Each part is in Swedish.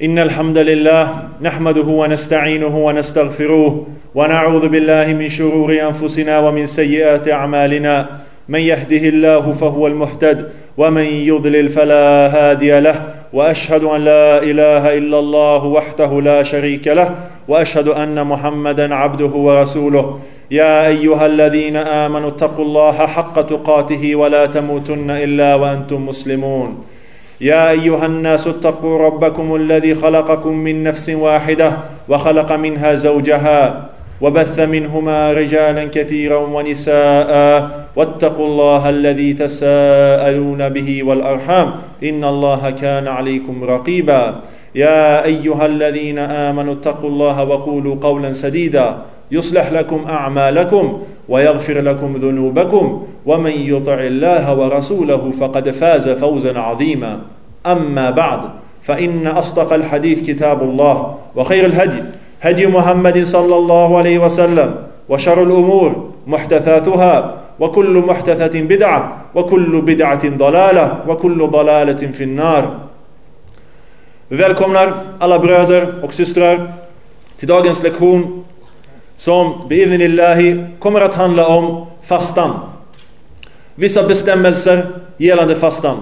إن الحمد لله نحمده ونستعينه ونستغفروه ونعوذ بالله من شرور أنفسنا ومن سيئات أعمالنا من يهده الله فهو المهتد ومن يضلل فلا هادي له وأشهد أن لا إله إلا الله وحده لا شريك له وأشهد أن محمدا عبده ورسوله يا أيها الذين آمنوا اتقوا الله حق تقاته ولا تموتن إلا وأنتم مسلمون يا أيها الناس اتقوا ربكم الذي خلقكم من نفس واحدة وخلق منها زوجها وبث منهما رجالا كثيرا ونساء واتقوا الله الذي تساءلون به والأرحام إن الله كان عليكم رقيبا يا أيها الذين آمنوا اتقوا الله وقولوا قولا سديدا يصلح لكم أعمالكم ويغفر لكم ذنوبكم ومن يطع الله ورسوله فقد فاز فوزا عظيما أما بعد فإن أصدق الحديث كتاب الله وخير الهدي هدي محمد صلى الله عليه وسلم وشر الأمور محدثاتها وكل محدثة بدعة وكل بدعة ضلالة وكل ضلالة في النار. Vi välkomnar alla bröder och systrar till dagens lektion som bi'idhnillahi kommer att handla om fastan. Vissa bestämmelser gällande fastan.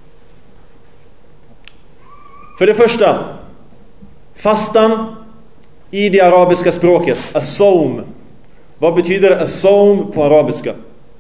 För det första, fastan i det arabiska språket, as-sawm. Vad betyder as-sawm på arabiska?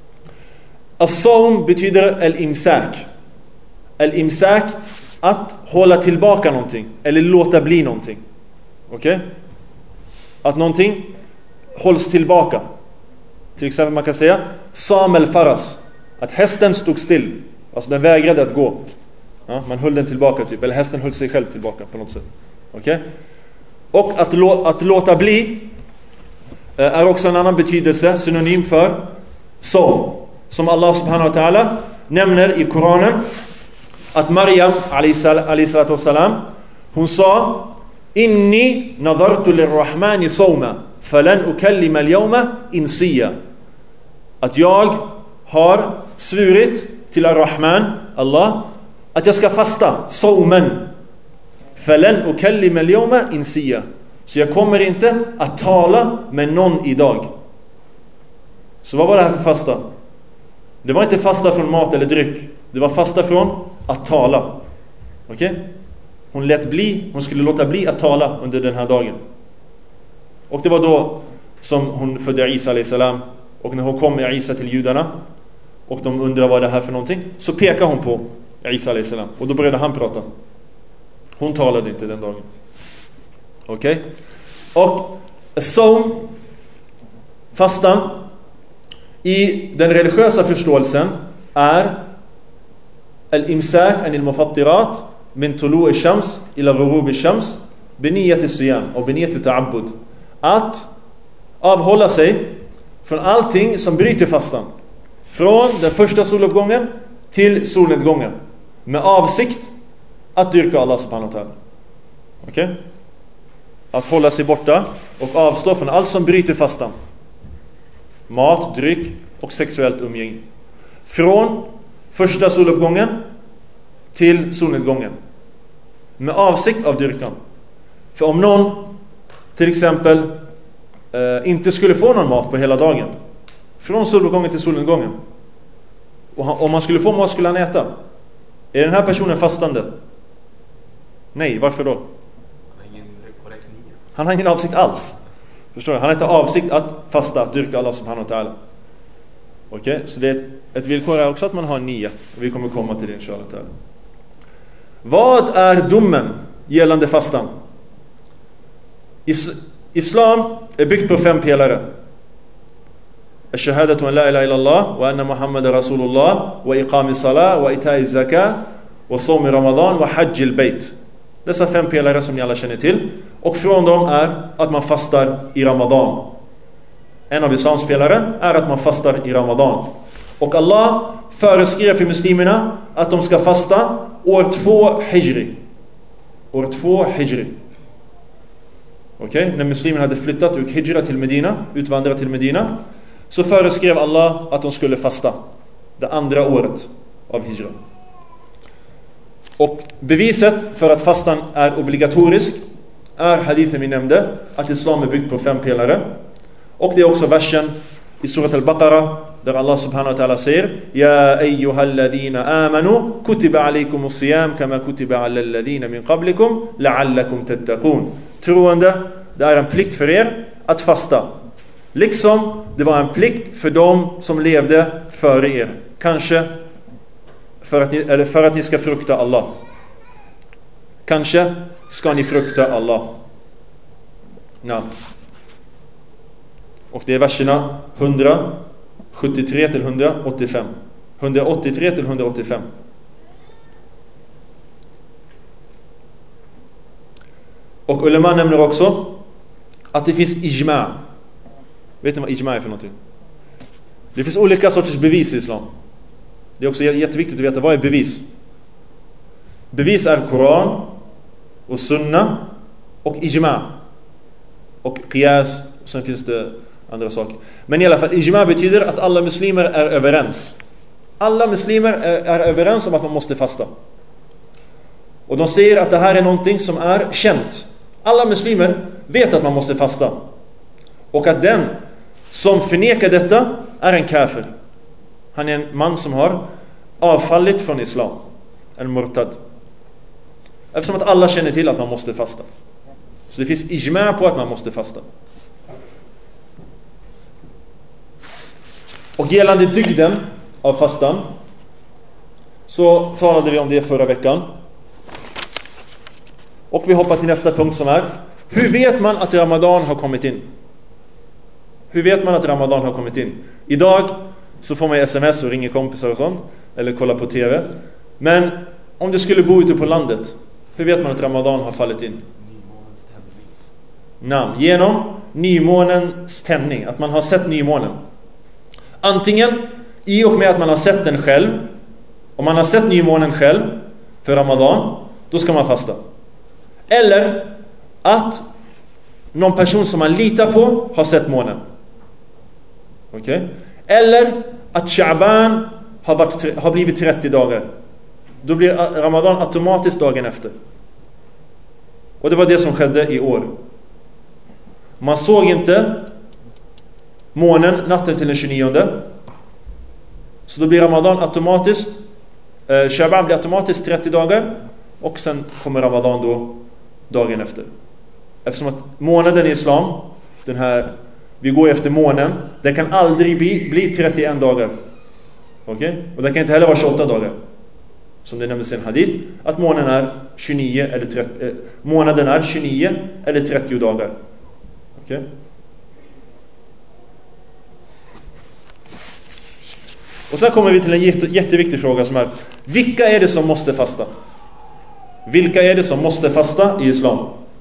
As-sawm betyder al-imsak. Al-imsak, att hålla tillbaka någonting eller låta bli någonting. Okej? Att någonting hålls tillbaka. Till exempel man kan säga samel faras, att hästen stod still, alltså den vägrade att gå. Ja, man höll den tillbaka typ, eller hästen höll sig själv tillbaka på något sätt. Okej? Och att låta bli är också en annan betydelse, synonym för som Allah subhanahu wa ta'ala nämner i Koranen, att Maryam alayhisalatu wassalam, hon sa: inni nadartu lirrahmani sawma falan ukallima al-yawma insiya. Att jag har svurit till ar-Rahman, Allah, att jag ska fasta sawman falan ukallima al-yawma insiya. Så jag kommer inte att tala med någon idag. Så vad var det här för fasta? Det var inte fasta från mat eller dryck. Det var fasta från att tala. Okej? Hon skulle låta bli att tala under den här dagen. Och det var då som hon födde Isa alayhi salam. Och när hon kom med Isa till judarna och de undrar vad det här för någonting, så pekade hon på Isa alayhi salam. Och då började han prata. Hon talade inte den dagen. Okej? Och sawm, fastan, i den religiösa förståelsen är al-imsak an al-mufattirat min tulu' al-shams ila ghurub al-shams bi niyyat as-siyam och bi niyyat at-ta'abbud. Att avhålla sig från allting som bryter fastan, från den första soluppgången till solnedgången, med avsikt att dyrka Allah subhanahu wa ta'ala. Okej? Att hålla sig borta och avstå från allt som bryter fastan. Mat, dryck och sexuellt umgänge. Från första soluppgången till solnedgången, med avsikt av dyrkan. För om någon till exempel inte skulle få någon mat på hela dagen, från soluppgången till solnedgången, och om man skulle få mat, skulle han äta. Är den här personen fastande? Nej, varför då? Han har ingen avsikt alls. Förstår du? Han har inte avsikt att fasta, att dyrka Allah subhanahu wa ta'ala. Okej? Så det är ett villkor är också att man har niyya. Vi kommer komma till det inshallah ta'ala. Vad är domen gällande fastan? Islam är byggt på 5 pelare. Ash-shahadatu an la ilaha illallah wa anna Muhammadar rasulullah wa iqami salat wa ita'i zakat wa sawmi ramadan wa hajj al-bayt. Dessa 5 pelare som ni alla känner till. Och från dem är att man fastar i Ramadan. En av islams pelare är att man fastar i Ramadan. Och Allah föreskriver för muslimerna att de ska fasta år 2 hijri. År 2 hijri. Okej? När muslimerna hade flyttat ur hijra till Medina, utvandrat till Medina, så föreskrev Allah att de skulle fasta det andra året av hijra. Och beviset för att fastan är obligatorisk är hadithen vi nämnde, att islam är byggt på 5 pelare. Och det är också versen i surat al-Baqarah där Allah subhanahu wa ta'ala säger: Ja ayyuhalladhina amanu kutiba alaykumus siyam kama kutiba alal ladhina min qablikum la'allakum tattaqun. Troende, det är en plikt för er att fasta, liksom det var en plikt för dem som levde före er, kanske för att ni ska frukta Allah. Kanske ska ni frukta Allah. Ja. Och det är verserna 173 till 185. 183 till 185. Och ulema nämner också att det finns ijma. Vet ni vad ijma är för någonting? Det finns olika sorters bevis i islam. Det är också jätteviktigt att veta vad är bevis. Bevis är Koran och Sunna och ijma och qiyas, och sen finns det andra saker. Men i alla fall, ijma betyder att alla muslimer är överens. Alla muslimer är överens om att man måste fasta. Och de säger att det här är någonting som är känt. Alla muslimer vet att man måste fasta. Och att den som förnekar detta är en kafir. Han är en man som har avfallit från islam. En murtad. Eftersom att alla känner till att man måste fasta. Så det finns ijma på att man måste fasta. Och gällande dygden av fastan, så talade vi om det förra veckan. Och vi hoppar till nästa punkt som är: hur vet man att Ramadan har kommit in? Hur vet man att Ramadan har kommit in? Idag så får man sms och ringer kompisar och sånt, eller kolla på tv. Men om du skulle bo ute på landet, hur vet man att Ramadan har fallit in? Genom nymånens tändning. Att man har sett nymånen. Antingen i och med att man har sett den själv. Om man har sett nymånen själv för Ramadan, då ska man fasta. Eller att någon person som man litar på har sett månen. Okej? Eller att Sha'ban har blivit 30 dagar. Då blir Ramadan automatiskt dagen efter. Och det var det som skedde i år. Man såg inte månen natten till den 29. Så då blir Ramadan automatiskt, Sha'ban blir automatiskt 30 dagar. Och sen kommer Ramadan då dagen efter. Eftersom att månaden i islam, den här, vi går efter månen, den kan aldrig bli 31 dagar. Okej? Och den kan inte heller vara 28 dagar. Som det nämndes i en hadith, att månaden är 29 eller 30, månaden är 29 eller 30 dagar. Okej? Och sen kommer vi till en jätteviktig fråga som är: vilka är det som måste fasta? Vilka är det som måste fasta i islam?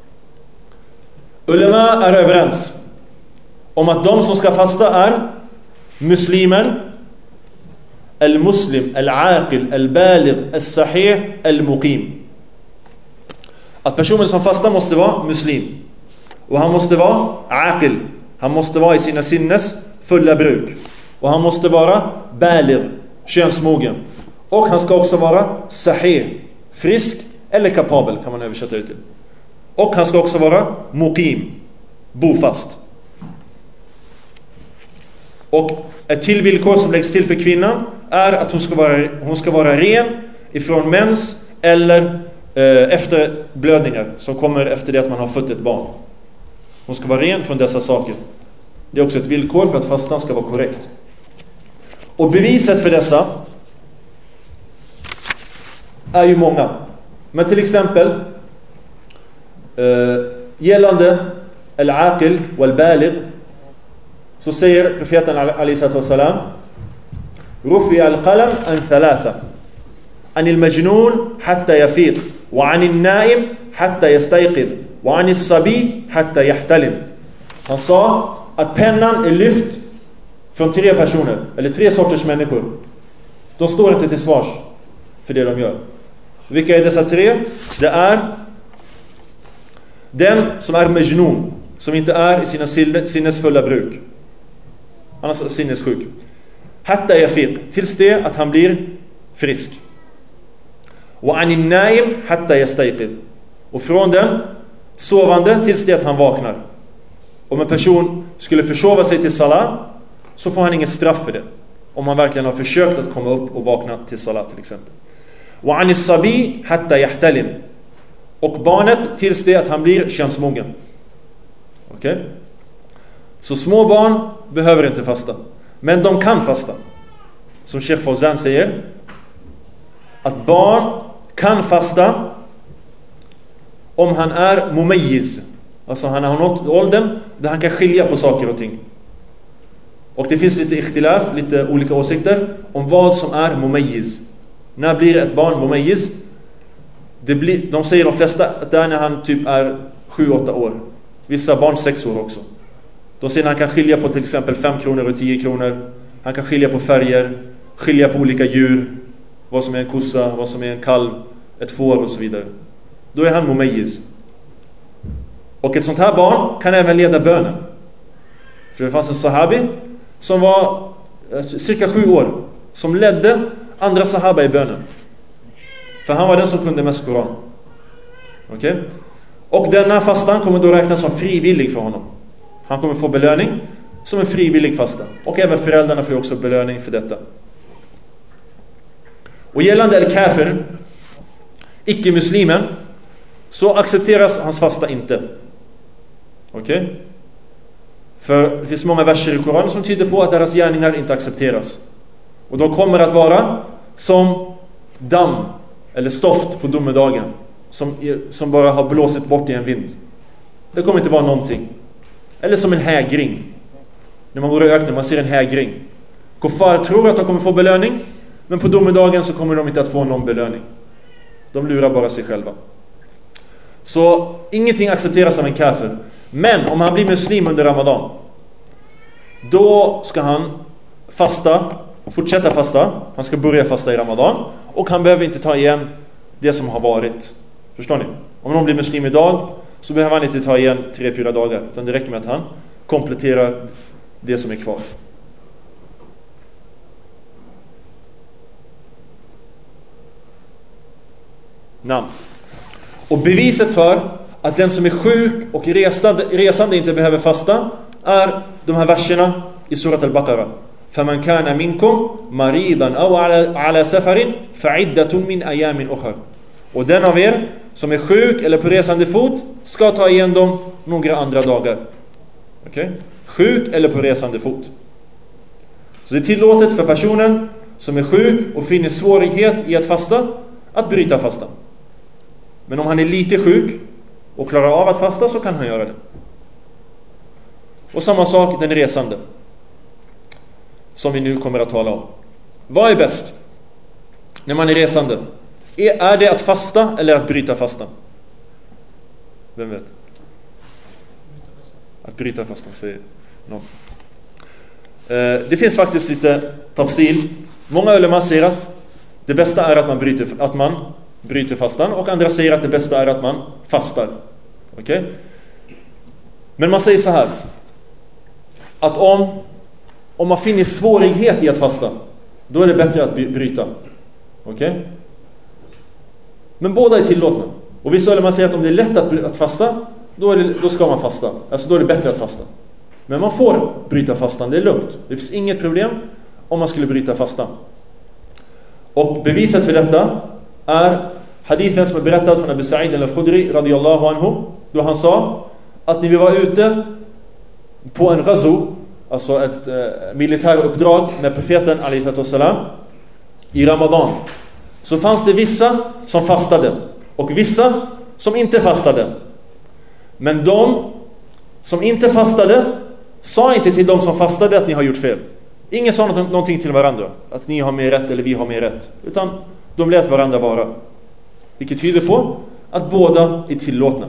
Ulema är överens om att de som ska fasta är muslimer, al-muslim, al-aqil, al-baligh, al-sahih, al-muqim. Att personen som fastar måste vara muslim. Och han måste vara aqil. Han måste vara i sina sinnes fulla bruk. Och han måste vara baligh, könsmogen. Och han ska också vara sahih, frisk eller kapabel, kan man översätta det till. Och han ska också vara muqim, bofast. Och ett till villkor som läggs till för kvinnan är att hon ska vara ren ifrån mens eller efter blödningar som kommer efter det att man har fött ett barn. Hon ska vara ren från dessa saker. Det är också ett villkor för att fastan ska vara korrekt. Och beviset för dessa är ju många. Men till exempel gällande al-aqil wal-baligh, så säger profeten alayhi wassalam: rufi al-qalam an thalatha, an al-majnun hatta yafiq, wa an al-na'im hatta yastayqid, wa an al-sabi hatta yahtalim. Han sa att pennan är lyft från 3 personer, eller 3 sorters människor. De står inte till svars för det de gör. Vilka är dessa 3? Det är den som är majnun, som inte är i sina sinnesfulla bruk. Han är sinnessjuk. Hatta yafiq, tills det att han blir frisk. وعن النائم حتى يستيقظ. Och från den sovande tills det att han vaknar. Om en person skulle försova sig till salat, så får han inget straff för det. Om han verkligen har försökt att komma upp och vakna till salat till exempel. وعن الصبي حتى يحتلم. Och barnet tills det att han blir könsmogen. Okej? Så små barn behöver inte fasta. Men de kan fasta. Som Sheikh Fawzan säger, att barn kan fasta om han är mumayyiz. Alltså han har nått åldern där han kan skilja på saker och ting. Och det finns lite ikhtilaf, lite olika åsikter om vad som är mumayyiz. När blir ett barn mumayyiz? De säger de flesta att det är när han typ är 7-8 år. Vissa barn 6 år också. De säger att han kan skilja på till exempel 5 kronor och 10 kronor. Han kan skilja på färger, skilja på olika djur, vad som är en kossa, vad som är en kalv, ett får och så vidare. Då är han mumayyiz. Och ett sånt här barn kan även leda bönen. För det fanns en sahabi som var cirka 7 år, som ledde andra sahaba i bönen. För han var den som kunde mest Koran. Okej? Och denna fastan kommer då räknas som frivillig för honom. Han kommer få belöning som en frivillig fasta. Och även föräldrarna får också belöning för detta. Och gällande al-kafir, icke-muslimen, så accepteras hans fasta inte. Okej? För det finns många verser i Koran som tyder på att deras gärningar inte accepteras. Och de kommer att vara som damm eller stoft på domedagen, som bara har blåsit bort i en vind. Det kommer inte vara någonting. Eller som en hägring. När man går i öknen, man ser en hägring. Kuffar tror att de kommer få belöning, men på domedagen så kommer de inte att få någon belöning. De lurar bara sig själva. Så ingenting accepteras av en kafir. Men om han blir muslim under Ramadan, då ska han fasta, fortsätta fasta. Han ska börja fasta i Ramadan. Och han behöver inte ta igen det som har varit. Förstår ni? Om någon blir muslim idag, så behöver han inte ta igen 3-4 dagar. Utan det räcker med att han kompletterar det som är kvar. Namn. Och beviset för att den som är sjuk och resande inte behöver fasta är de här verserna i surat al-Baqarah. فَمَنْ كَانَ مِنْكُمْ مَرِيضًا أَوْ عَلَى سَفَرٍ فَعِدَّةٌ مِنْ أَيَامٍ أُخَرٍ. Och den av er som är sjuk eller på resande fot ska ta igen dem några andra dagar. Okej? Sjuk eller på resande fot. Så det är tillåtet för personen som är sjuk och finner svårighet i att fasta att bryta fasta. Men om han är lite sjuk och klarar av att fasta, så kan han göra det. Och samma sak den resande, som vi nu kommer att tala om. Vad är bäst när man är resande? Är det att fasta eller att bryta fasta? Vem vet? Att bryta fasta, säger någon. Det finns faktiskt lite tafsil. Många ulema säger att det bästa är att man bryter fastan, och andra säger att det bästa är att man fastar. Okej? Men man säger så här, att om man finner svårighet i att fasta, då är det bättre att bryta. Okej? Men båda är tillåtna. Och vissa ulema säger att om det är lätt att fasta, då ska man fasta. Alltså då är det bättre att fasta. Men man får bryta fastan, det är lugnt. Det finns inget problem om man skulle bryta fastan. Och beviset för detta är hadithen som är berättad från Abu Sa'id al-Khudri radiyallahu anhu, då han sa att när vi var ute på en ghazu, alltså ett militäruppdrag med profeten alayhi wassalam i Ramadan, så fanns det vissa som fastade och vissa som inte fastade. Men de som inte fastade sa inte till de som fastade att ni har gjort fel. Ingen sa någonting till varandra, att ni har mer rätt eller vi har mer rätt, utan de lät varandra vara. Vilket tyder på att båda är tillåtna.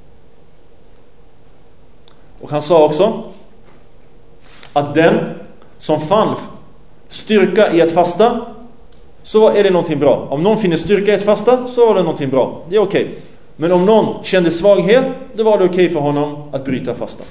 Och han sa också att den som fann styrka i att fasta, så är det någonting bra. Om någon finner styrka i att fasta, så är det någonting bra. Det är okej. Men om någon kände svaghet, då var det okej för honom att bryta fasta.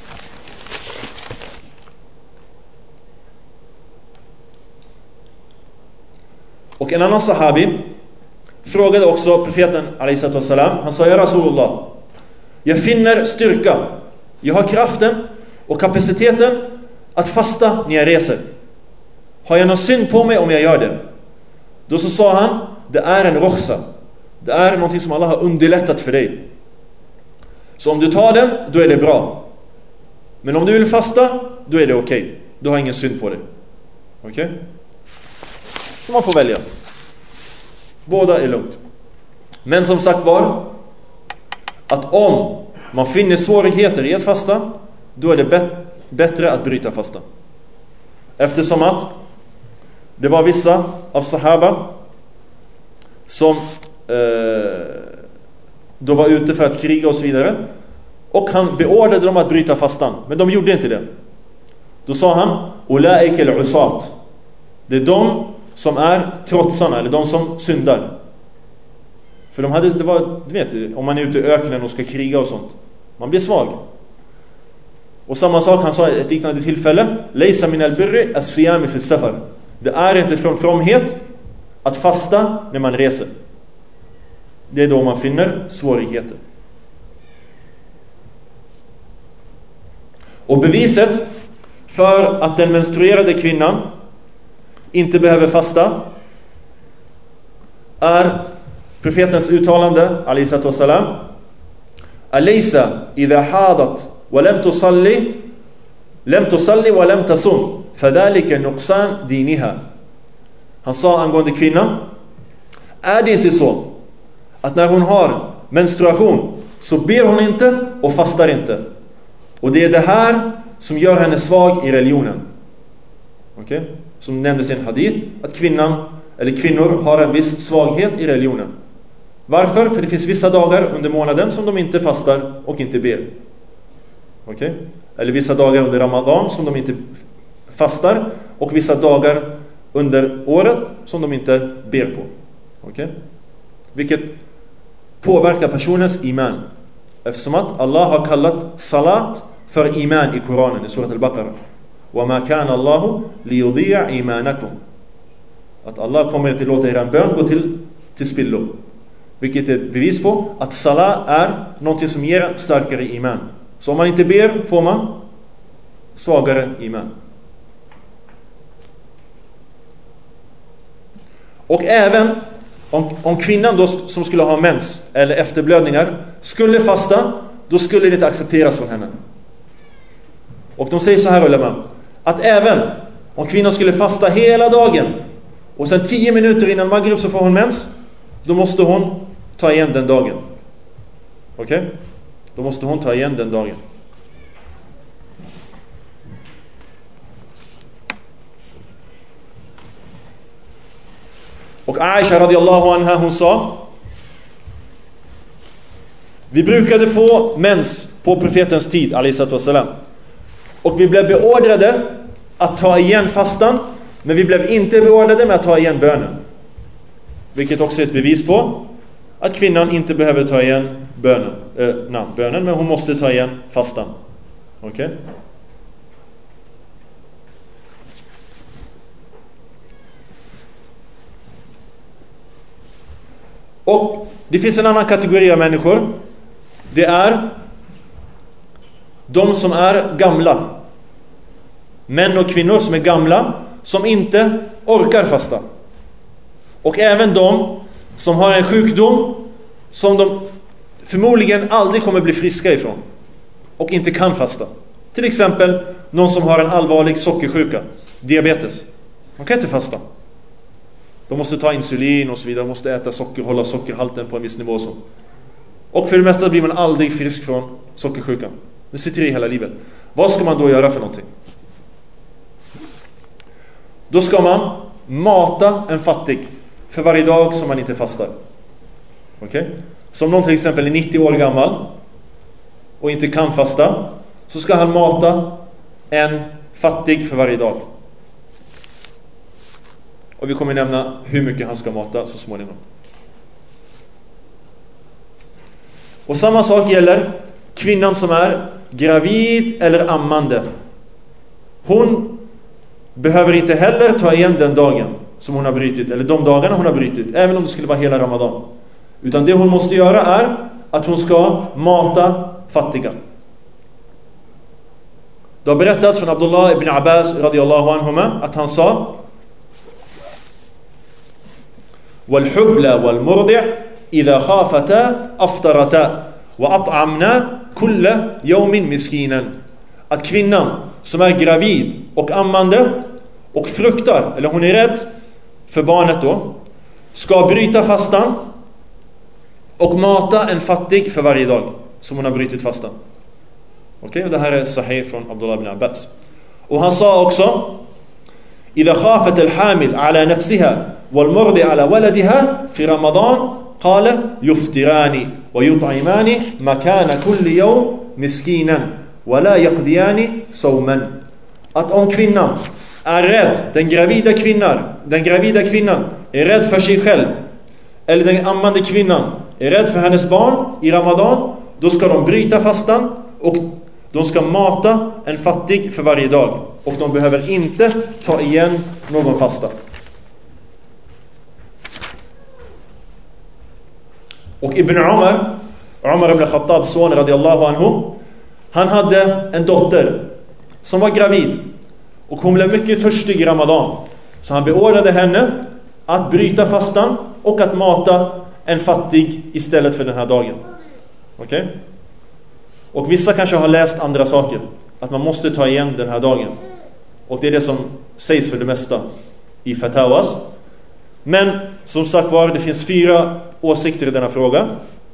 Och en annan sahabi, frågade också profeten alaihissalam. Han sa: ja Rasulullah, jag finner styrka, jag har kraften och kapaciteten att fasta när jag reser. Har jag någon synd på mig om jag gör det? Då så sa han: det är en rukhsa. Det är någonting som Allah har underlättat för dig. Så om du tar den, då är det bra. Men om du vill fasta, då är det okej. Du har ingen synd på dig. Okej? Så man får välja. Båda är lugnt. Men som sagt var, att om man finner svårigheter i att fasta, då är det bättre att bryta fasta. Eftersom att det var vissa av sahaba som då var ute för att kriga och så vidare, och han beordrade dem att bryta fastan, men de gjorde inte det. Då sa han: ulaik al-usat. Det är de som är trotsarna, eller de som syndar. För de hade, det var, du vet, om man är ute i öknen och ska kriga och sånt, man blir svag. Och samma sak, han sa i ett liknande tillfälle: laysa min al-birri as-siyam fi safar. Det är inte från fromhet att fasta när man reser. Det är då man finner svårigheter. Och beviset för att den menstruerade kvinnan inte behöver fasta är profetens uttalande alaihissalam: alaysa idha hadat wa lam tusalli wa lam tasum fadhalika nuqsan diniha. Han sa angående kvinnan: är det inte så att när hon har menstruation så ber hon inte och fastar inte, och det är det här som gör henne svag i religionen. Okej? Som nämndes i en hadith, att kvinnor har en viss svaghet i religionen. Varför? För det finns vissa dagar under månaden som de inte fastar och inte ber. Okej? Eller vissa dagar under Ramadan som de inte fastar, och vissa dagar under året som de inte ber på. Okej? Vilket påverkar personens iman. Eftersom att Allah har kallat salat för iman i Koranen i surat al-Baqarah. وَمَا كَانَ اللَّهُ لِيُضِيعَ إِيمَانَكُمْ. Att Allah kommer inte låta er bön gå till spillo. Vilket är ett bevis på att salat är någonting som ger en starkare iman. Så om man inte ber får man svagare iman. Och även om kvinnan då som skulle ha mens eller efterblödningar skulle fasta, då skulle det inte accepteras från henne. Och de säger så här, ulama, att även om kvinnan skulle fasta hela dagen och sen 10 minuter innan maghrib så får hon mens, då måste hon ta igen den dagen. Okej? Då måste hon ta igen den dagen. Och Aisha radiyallahu anha, hon sa: vi brukade få mens på profetens tid alaihissalam, och vi blev beordrade att ta igen fastan, men vi blev inte beordrade med att ta igen bönen. Vilket också är ett bevis på att kvinnan inte behöver ta igen bönen, men hon måste ta igen fastan. Okej? Och det finns en annan kategori av människor. Det är de som är gamla. Män och kvinnor som är gamla, som inte orkar fasta. Och även de som har en sjukdom som de förmodligen aldrig kommer bli friska ifrån och inte kan fasta. Till exempel någon som har en allvarlig sockersjuka, diabetes. Man kan inte fasta. De måste ta insulin och så vidare, de måste äta socker, hålla sockerhalten på en viss nivå. Och för det mesta blir man aldrig frisk från sockersjukan. Det sitter i hela livet. Vad ska man då göra för någonting? Då ska man mata en fattig för varje dag som man inte fastar. Okej? Som någon till exempel är 90 år gammal och inte kan fasta, så ska han mata en fattig för varje dag. Och vi kommer nämna hur mycket han ska mata så småningom. Och samma sak gäller kvinnan som är gravid eller ammande. Hon behöver inte heller ta igen den dagen som hon har brutit, eller de dagarna hon har brutit, även om det skulle vara hela Ramadan. Utan det hon måste göra är att hon ska mata fattiga. Det har berättats från Abdullah ibn Abbas radiyallahu anhuma att han sa: "Wal-hubla wal-murdi' idha khafata aftarata wa at'amna kulla yawmin miskinan." Att kvinnan som är gravid och ammande och fruktar, eller hon är rädd för barnet då, ska bryta fastan och mata en fattig för varje dag som hon har brutit fastan. Okej, och det här är sahih från Abdullah ibn Abbas. Och han sa också: "Idha khafat al-hamil ala nafsiha wal-murdi ala waladiha fi Ramadan qala yuftirani wa yut'imani makana kulli yawm miskinan wa la yaqdiyani sawman." Att om kvinnan är rädd, den gravida kvinnan är rädd för sig själv, eller den ammande kvinnan är rädd för hennes barn i Ramadan, då ska de bryta fastan och de ska mata en fattig för varje dag. Och de behöver inte ta igen någon fasta. Och Ibn Umar ibn Khattabs son radiyallahu anhu, han hade en dotter som var gravid. Och hon blev mycket törstig i Ramadan. Så han beordrade henne att bryta fastan och att mata en fattig istället för den här dagen. Okej? Och vissa kanske har läst andra saker, att man måste ta igen den här dagen. Och det är det som sägs för det mesta i fatawas. Men som sagt var, det finns 4 åsikter i denna fråga.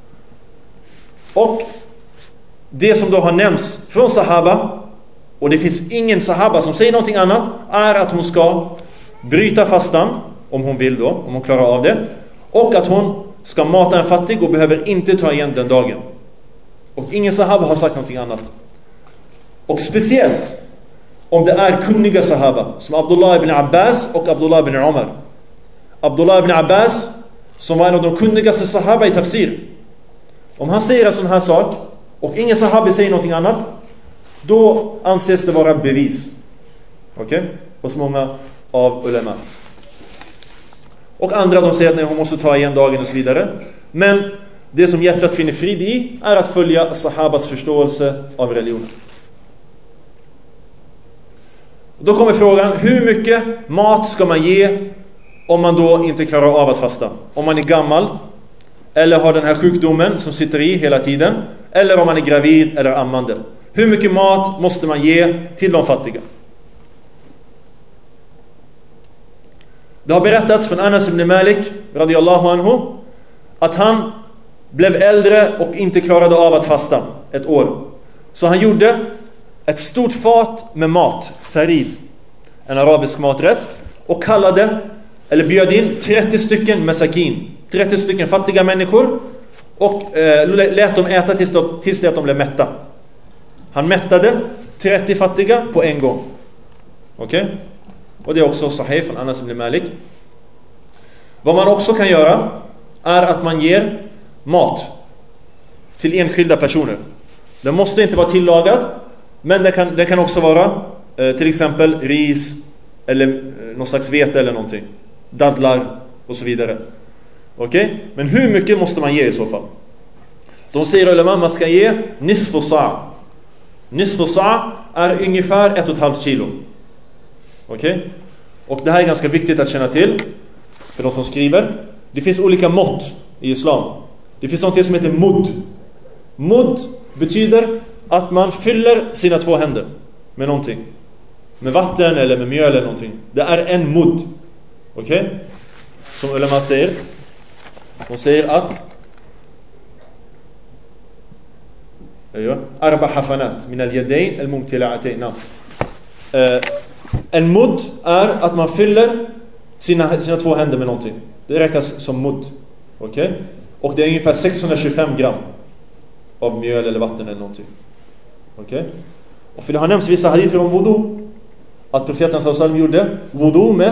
Och det som då har nämnts från sahaba, och det finns ingen sahaba som säger någonting annat, är att hon ska bryta fastan om hon vill då, om hon klarar av det, och att hon ska mata en fattig och behöver inte ta igen den dagen. Och ingen sahaba har sagt någonting annat. Och speciellt om det är kunniga sahaba som Abdullah ibn Abbas och Abdullah ibn Umar. Abdullah ibn Abbas, som var en av de kunnigaste sahaba i tafsir, om han säger en sån här sak och ingen sahabi säger någonting annat, då anses det vara bevis. Okej? Hos många av ulema. Och andra, de säger att nej, hon måste ta igen dagen och så vidare. Men det som hjärtat finner frid i är att följa sahabas förståelse av religionen. Då kommer frågan: hur mycket mat ska man ge om man då inte klarar av att fasta? Om man är gammal, eller har den här sjukdomen som sitter i hela tiden, eller om man är gravid eller ammande. Hur mycket mat måste man ge till de fattiga? Det har berättats från Anas ibn Malik radiyallahu anhu att han blev äldre och inte klarade av att fasta ett år. Så han gjorde ett stort fat med mat, farid, en arabisk maträtt, och kallade, eller bjöd in 30 stycken masakin, 30 stycken fattiga människor, och lät dem äta tills de blev mätta. Han mättade 30 fattiga på en gång. Okej? Och det är också sahih från Anas ibn Malik. Vad man också kan göra är att man ger mat till enskilda personer. Den måste inte vara tillagad, men det kan också vara till exempel ris eller någon slags vete eller någonting, dadlar och så vidare. Okej? Men hur mycket måste man ge i så fall? De säger ulema, man ska ge nisfu sa'. Nisfu sa' är ungefär 1,5 kilo. Okej? Och det här är ganska viktigt att känna till för de som skriver. Det finns olika mått i islam. Det finns något som heter mudd. Mudd betyder att man fyller sina 2 händer med någonting. Med vatten eller med mjöl eller någonting. Det är en mudd. Okej? Som ulema säger. De säger att arba hafanat min al-yadayn al-mumtila'atayn. En mudd är att man fyller sina 2 händer med någonting. Det räknas som mudd. Okej? Och det är ungefär 625 gram av mjöl eller vatten eller någonting. Okej? Och för det har nämnts vissa hadither om wudu, att profeten sallallahu alaihi wasallam gjorde wudu med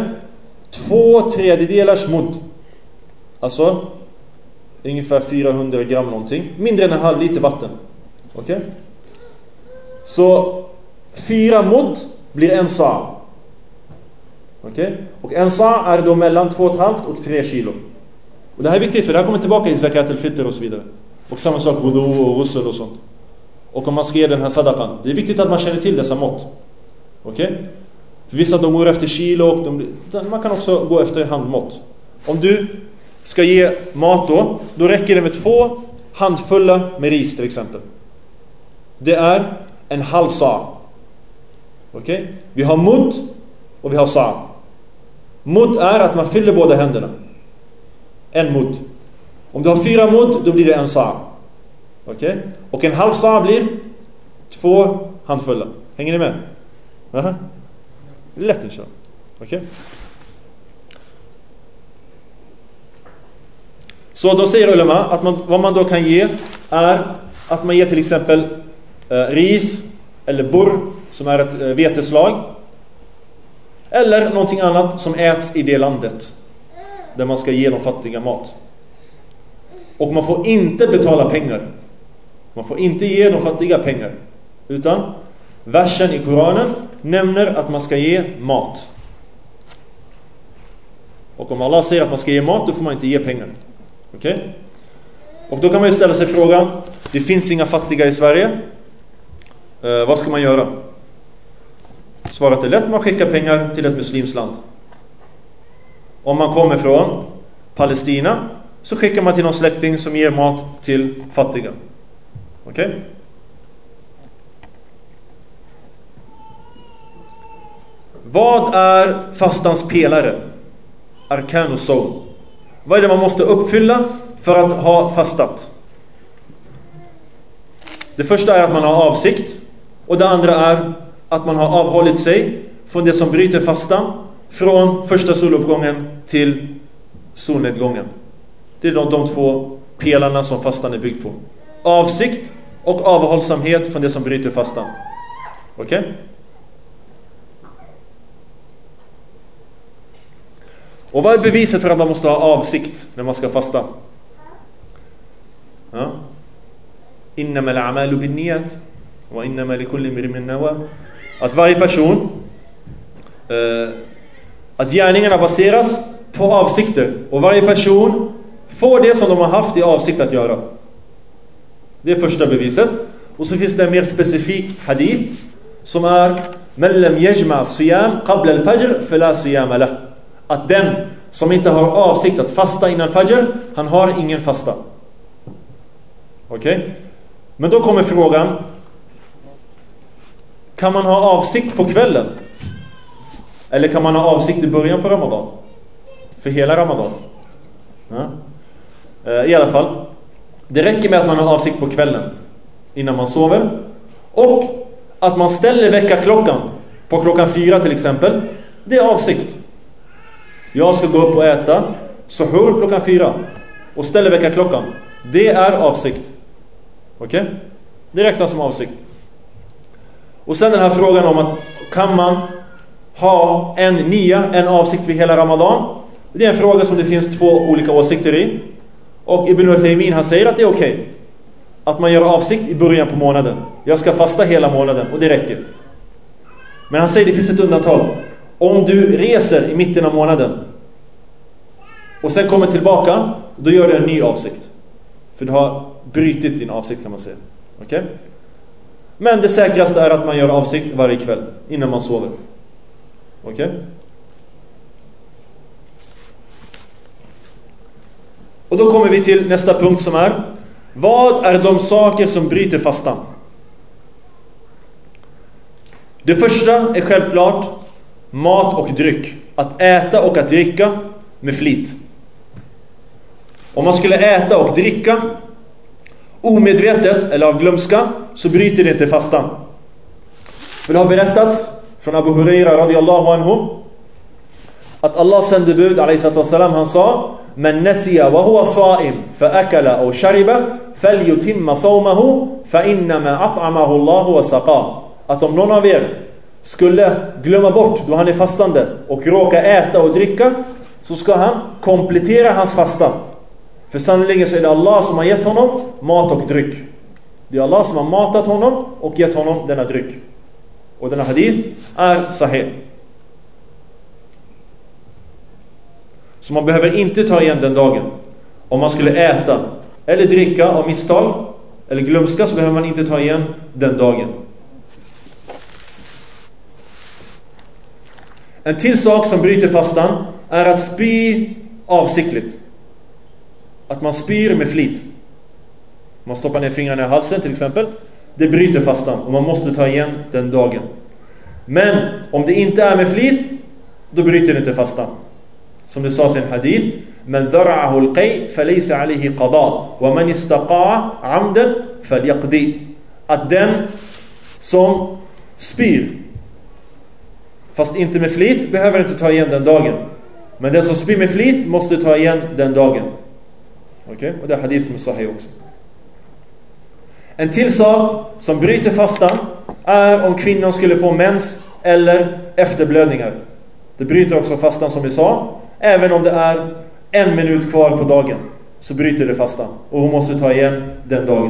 2/3 mudd. Alltså ungefär 400 gram någonting. Mindre än en halv liter vatten. Okej? Så 4 mudd blir en sa'. Okej? Och en sa är då mellan 2,5 och 3 kilo. Och det här är viktigt, för det här kommer tillbaka i zakat al-fitr och så vidare. Och samma sak wudu och ghusl och sånt. Och om man ska ge den här sadaqan, det är viktigt att man känner till dessa mått. Okej? För vissa de går efter kilo och man kan också gå efter handmått. Om du ska ge mat då räcker det med 2 handfulla med ris till exempel. Det är en halv sa. Okej? Vi har mudd och vi har sa. Mudd är att man fyller båda händerna. En mudd. Om du har 4 mudd, då blir det en sa. Okej? Och en halv sa blir 2 handfulla. Hänger ni med? Aha. Det är lätt att köra. Okej? Så då säger ulema att vad man då kan ge är att man ger till exempel ris eller burr som är ett veteslag, eller någonting annat som äts i det landet där man ska ge de fattiga mat. Och man får inte betala pengar. Man får inte ge de fattiga pengar, utan versen i Koranen nämner att man ska ge mat. Och om Allah säger att man ska ge mat, då får man inte ge pengar. Okej? Och då kan man ju ställa sig frågan, det finns inga fattiga i Sverige. Vad ska man göra? Svaret är lätt, man skickar pengar till ett muslimsland. Om man kommer från Palestina, så skickar man till någon släkting som ger mat till fattiga. Okej? Vad är fastans pelare? Arkan och sawm. Vad är det man måste uppfylla för att ha fastat? Det första är att man har avsikt. Och det andra är att man har avhållit sig från det som bryter fastan från första soluppgången till solnedgången. Det är de 2 pelarna som fastan är byggd på. Avsikt och avhållsamhet från det som bryter fastan. Okej? Och vad är beviset för att man måste ha avsikt när man ska fasta? Ja. Innamal a'malu binniyat wa innamal likulli imrin ma nawa. Att varje person, att gärningarna baseras på avsikter, och varje person får det som de har haft i avsikt att göra. Det är första beviset. Och så finns det en mer specifik hadith som är man lam yajma siyam qabla al-fajr fala siyama lah. Att den som inte har avsikt att fasta innan fajr, han har ingen fasta. Okej? Men då kommer frågan, kan man ha avsikt på kvällen? Eller kan man ha avsikt i början på Ramadan? För hela Ramadan? Ja. I alla fall, det räcker med att man har avsikt på kvällen innan man sover, och att man ställer väckarklockan på klockan 4 till exempel. Det är avsikt. Jag ska gå upp och äta suhur klockan 4 och ställer väckarklockan. Det är avsikt. Okej? Det räknas som avsikt. Och sen den här frågan om att kan man ha en avsikt vid hela Ramadan? Det är en fråga som det finns 2 olika åsikter i. Och Ibn Uthaymin, han säger att det är okej att man gör avsikt i början på månaden. Jag ska fasta hela månaden och det räcker. Men han säger att det finns ett undantag. Om du reser i mitten av månaden och sen kommer tillbaka, då gör du en ny avsikt. För du har brytit din avsikt, kan man säga. Okej? Men det säkraste är att man gör avsikt varje kväll innan man sover. Okej? Och då kommer vi till nästa punkt som är: vad är de saker som bryter fastan? Det första är självklart mat och dryck. Att äta och att dricka med flit. Om man skulle äta och dricka omedvetet eller av glömska, så bryter det inte fastan. För det har berättats från Abu Huraira radiyallahu anhu att Allah sände bud alayhi salam, han sa: men nasiya wa huwa sa'im fa akala aw shariba falyutimma sawmahu fa innama at'amahu Allah wa saqa. Att om någon av er skulle glömma bort då han är fastande och råka äta och dricka, så ska han komplettera hans fasta. För sannoliken så är det Allah som har gett honom mat och dryck. Det är Allah som har matat honom och gett honom denna dryck. Och denna hadith är sahih. Så man behöver inte ta igen den dagen. Om man skulle äta eller dricka av misstag eller glömska, så behöver man inte ta igen den dagen. En till sak som bryter fastan är att spy avsiktligt. Att man spyr med flit. Man stoppar ner fingrarna i halsen till exempel. Det bryter fastan och man måste ta igen den dagen. Men om det inte är med flit, då bryter det inte fastan. Som det sades i en hadith: "Men dhara'ahu al-qay falaysa alayhi qada, wa man istaqa'a 'amdan falyaqdi." Att den som spyr fast inte med flit behöver inte ta igen den dagen. Men den som spyr med flit måste ta igen den dagen. Okej? Och det är hadith som är sahih också. En till sak som bryter fastan är om kvinnan skulle få mens eller efterblödningar. Det bryter också fastan som vi sa. Även om det är 1 minut kvar på dagen, så bryter det fastan. Och hon måste ta igen den dagen.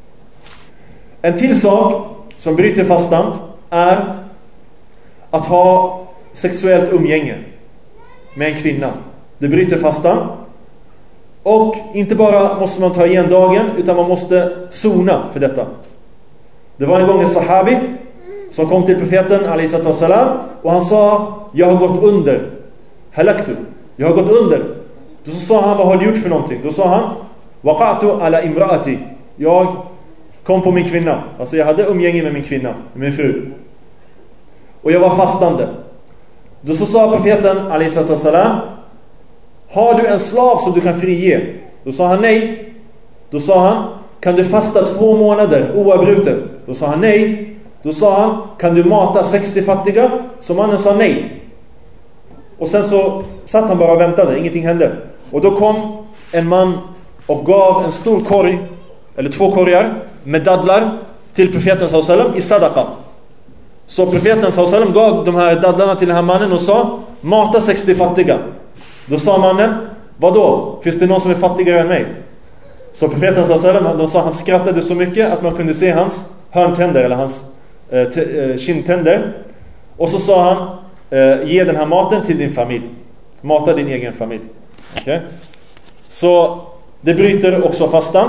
En till sak som bryter fastan är att ha sexuellt umgänge med en kvinna. Det bryter fastan. Och inte bara måste man ta igen dagen, utan man måste sona för detta. Det var en gång en sahabi som kom till profeten alaihissalam, och han sa: "Jag har gått under. Halaktu. Jag har gått under." Då sa han: "Vad har du gjort för någonting?" Då sa han: "Waqa'tu ala imraati." Jag kom på min kvinna. Alltså jag hade umgänge med min kvinna, min fru. Och jag var fastande. Då så sa profeten alaihissalam: "Har du en slav som du kan frige?" Då sa han nej. Då sa han: "Kan du fasta 2 månader oavbrutet?" Då sa han nej. Då sa han: "Kan du mata 60 fattiga?" Så mannen sa nej. Och sen så satt han bara och väntade, ingenting hände. Och då kom en man och gav en stor korg, eller 2 korgar med dadlar till profeten sallallahu i sadaqa. Så profeten sallallahu gav de här dadlarna till den här mannen och sa: "Mata 60 fattiga." Då sa mannen: "Vadå? Finns det någon som är fattigare än mig?" Så profeten sallallahu han skrattade så mycket att man kunde se hans hörntänder eller hans kindtänder. Och så sa han: "Ge den här maten till din familj. Mata din egen familj." Okay? Så det bryter också fastan.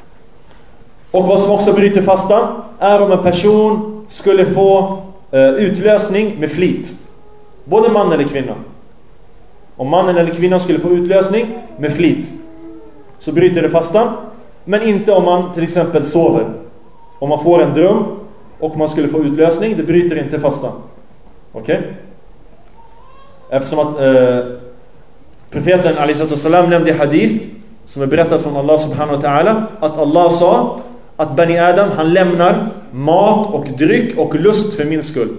Och vad som också bryter fastan är om en person skulle få utlösning med flit. Både man eller kvinna. Om mannen eller kvinnan skulle få utlösning med flit, så bryter det fastan. Men inte om man till exempel sover. Om man får en dröm och man skulle få utlösning, det bryter inte fastan. Okej? Eftersom att profeten alaihissalam nämnde i hadith som är berättat från Allah subhanahu wa ta'ala, att Allah sa att Bani Adam, han lämnar mat och dryck och lust för min skull.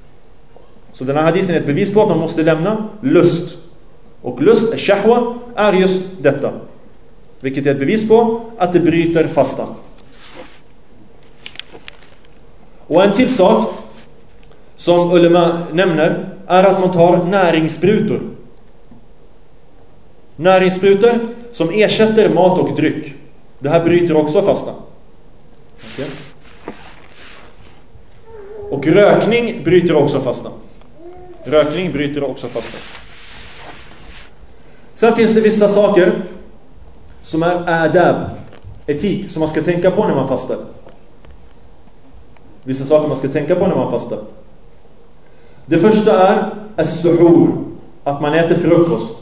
Så den här hadithen är ett bevis på att man måste lämna lust. Och lust, shahwa, är just detta. Vilket är ett bevis på att det bryter fastan. Och en till sak som ulema nämner är att man tar näringssprutor. Näringssprutor som ersätter mat och dryck. Det här bryter också fastan. Okay. Och rökning bryter också fastan. Rökning bryter också fastan. Sen finns det vissa saker som är adab, etik, som man ska tänka på när man fastar. Vissa saker man ska tänka på när man fastar. Det första är as-suhur, att man äter frukost.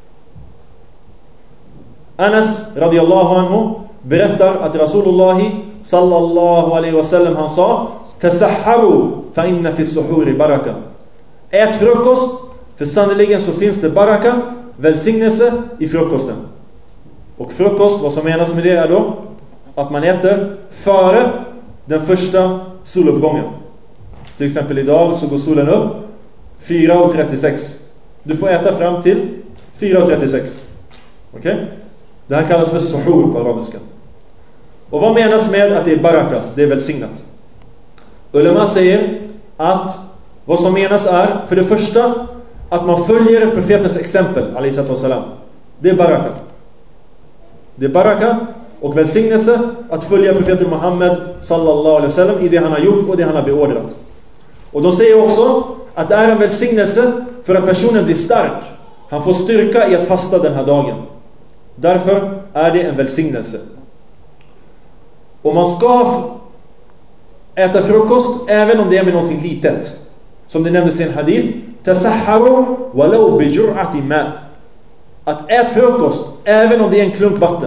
Anas radiyallahu anhu berättar att Rasulullah sallallahu alaihi wasallam han sa: "Tasahharu fa inna fi as-suhuri baraka." Ät frukost, för sannoliken så finns det baraka, välsignelse i frukosten. Och frukost, vad som menas med det är då att man äter före den första soluppgången. Till exempel idag så går solen upp 4:36. Du får äta fram till 4:36. Okej? Det här kallas för suhur på arabiska. Och vad menas med att det är baraka? Det är välsignat. Ulema säger att vad som menas är för det första att man följer profetens exempel alaihissalam. Det är baraka. Det är baraka och välsignelse att följa profeten Muhammed sallallahu alaihi wasallam i det han har gjort och det han har beordrat. Och de säger också att det är en välsignelse för att personen blir stark. Han får styrka i att fasta den här dagen. Därför är det en välsignelse. Och man ska äta frukost även om det är med någonting litet. Som det nämndes i en hadith. Tasahharu walau bi jur'ati ma. Att äta frukost även om det är en klunk vatten.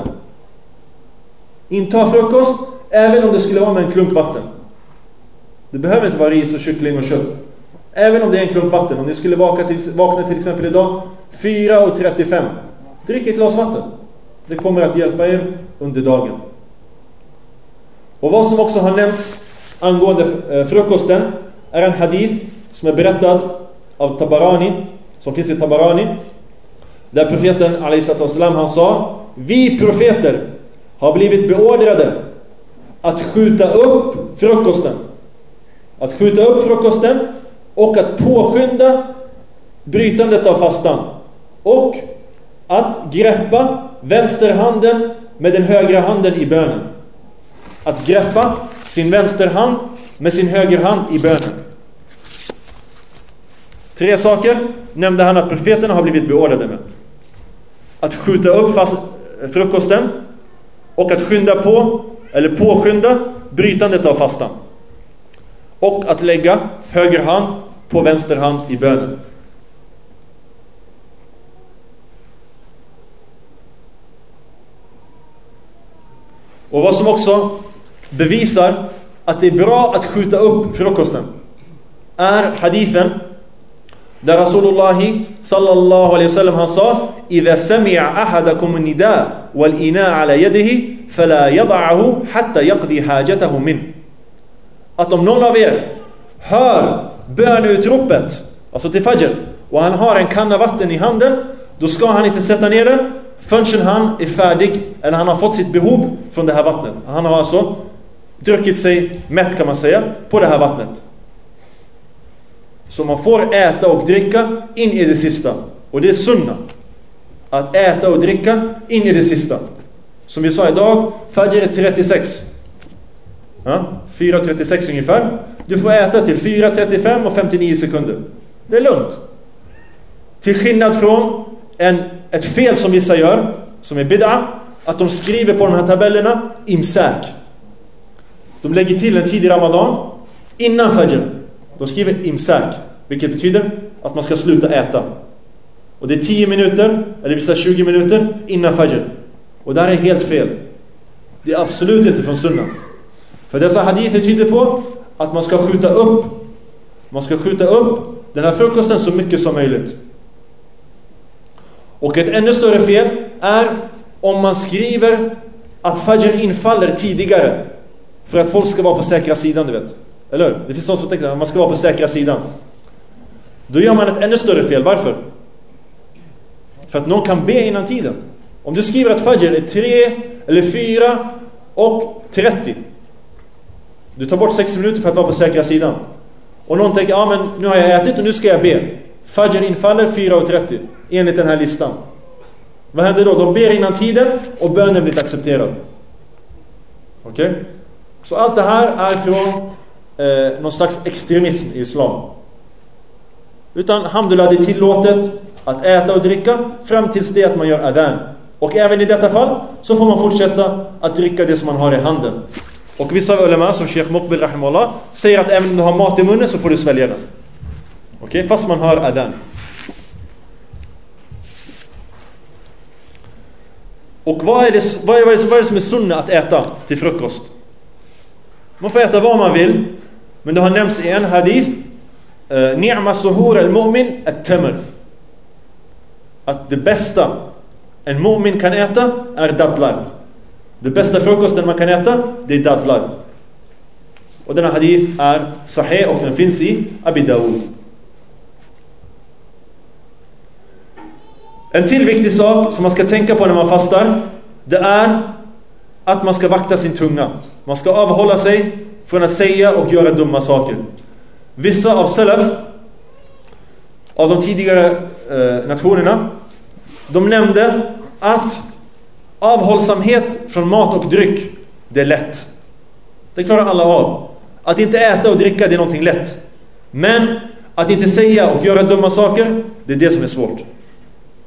Inta frukost även om det skulle vara med en klunk vatten. Det behöver inte vara ris och kyckling och kött. Även om det är en klunk vatten. Om ni skulle vakna till exempel idag 4:35. Drick ett glas vatten. Det kommer att hjälpa er under dagen. Och vad som också har nämnts angående frukosten är en hadith som är berättad av Tabarani, som finns i Tabarani, där profeten alaihissalam han sa: vi profeter har blivit beordrade att skjuta upp frukosten. Att skjuta upp frukosten och att påskynda brytandet av fastan. Och att greppa vänsterhanden med den högra handen i bönen. Att greppa sin vänsterhand med sin högerhand i bönen. 3 saker nämnde han att profeterna har blivit beordrade med. Att skjuta upp frukosten och att skynda på eller påskynda brytandet av fastan. Och att lägga höger hand på vänster hand i bönen. Och vad som också bevisar att det är bra att skjuta upp frukosten är hadithen där Rasulullah sallallahu alaihi wasallam han sa: "Idha sami'a ahadakum an-nida wal ina 'ala yadihi fala yad'ahu hatta yaqdi hajatahu min." Att om någon av er hör bönutropet, alltså till fajr, och han har en kanna vatten i handen, då ska han inte sätta ner den förrän han är färdig, eller han har fått sitt behov från det här vattnet. Han har alltså druckit sig mätt, kan man säga, på det här vattnet. Så man får äta och dricka in i det sista. Och det är sunna att äta och dricka in i det sista. Som vi sa idag, fajr är 36. 4:36 ungefär. Du får äta till 4:35 och 59 sekunder. Det är lugnt. Till skillnad från ett fel som vissa gör, som är bid'a, att de skriver på de här tabellerna imsak. De lägger till en tid i Ramadan innan fajr. De skriver imsak, vilket betyder att man ska sluta äta. Och det är 10 minuter, eller vissa 20 minuter innan fajr. Och det här är helt fel. Det är absolut inte från sunna. För dessa hadither tyder på att man ska skjuta upp den här frukosten så mycket som möjligt. Och ett ännu större fel är om man skriver att fajr infaller tidigare för att folk ska vara på säkra sidan, du vet. Eller hur? Det finns någon som tänker att man ska vara på säkra sidan. Då gör man ett ännu större fel. Varför? För att någon kan be innan tiden. Om du skriver att fajr är 3 eller 4:30, du tar bort 6 minuter för att vara på säkra sidan. Och någon tänker, men nu har jag ätit och nu ska jag be. Fajr infaller 4:30 enligt den här listan. Vad händer då? De ber innan tiden och bönen blir accepterad. Okej? Så allt det här är från någon slags extremism i islam. Utan alhamdulillah, det är tillåtet att äta och dricka fram tills det att man gör adhan. Och även i detta fall så får man fortsätta att dricka det som man har i handen. Och vissa ulema, som Sheikh Muqbil rahimahullah, säger att även om du har mat i munnen så får du svälja den. Okej? Fast man har adhan. Och vad är det som är sunna att äta till frukost? Man får äta vad man vill, men det har nämnts i en hadith, ni'ma suhur al-mu'min at-tamr. Att det bästa en mu'min kan äta är dadlar. Det bästa frukosten man kan äta, det är dadlar. Och denna hadith är sahih och den finns i Abi Dawud. En till viktig sak som man ska tänka på när man fastar, det är att man ska vakta sin tunga. Man ska avhålla sig från att säga och göra dumma saker. Vissa av salaf, av de tidigare nationerna, de nämnde att avhållsamhet från mat och dryck, det är lätt. Det klarar alla av. Att inte äta och dricka, det är någonting lätt. Men att inte säga och göra dumma saker, det är det som är svårt.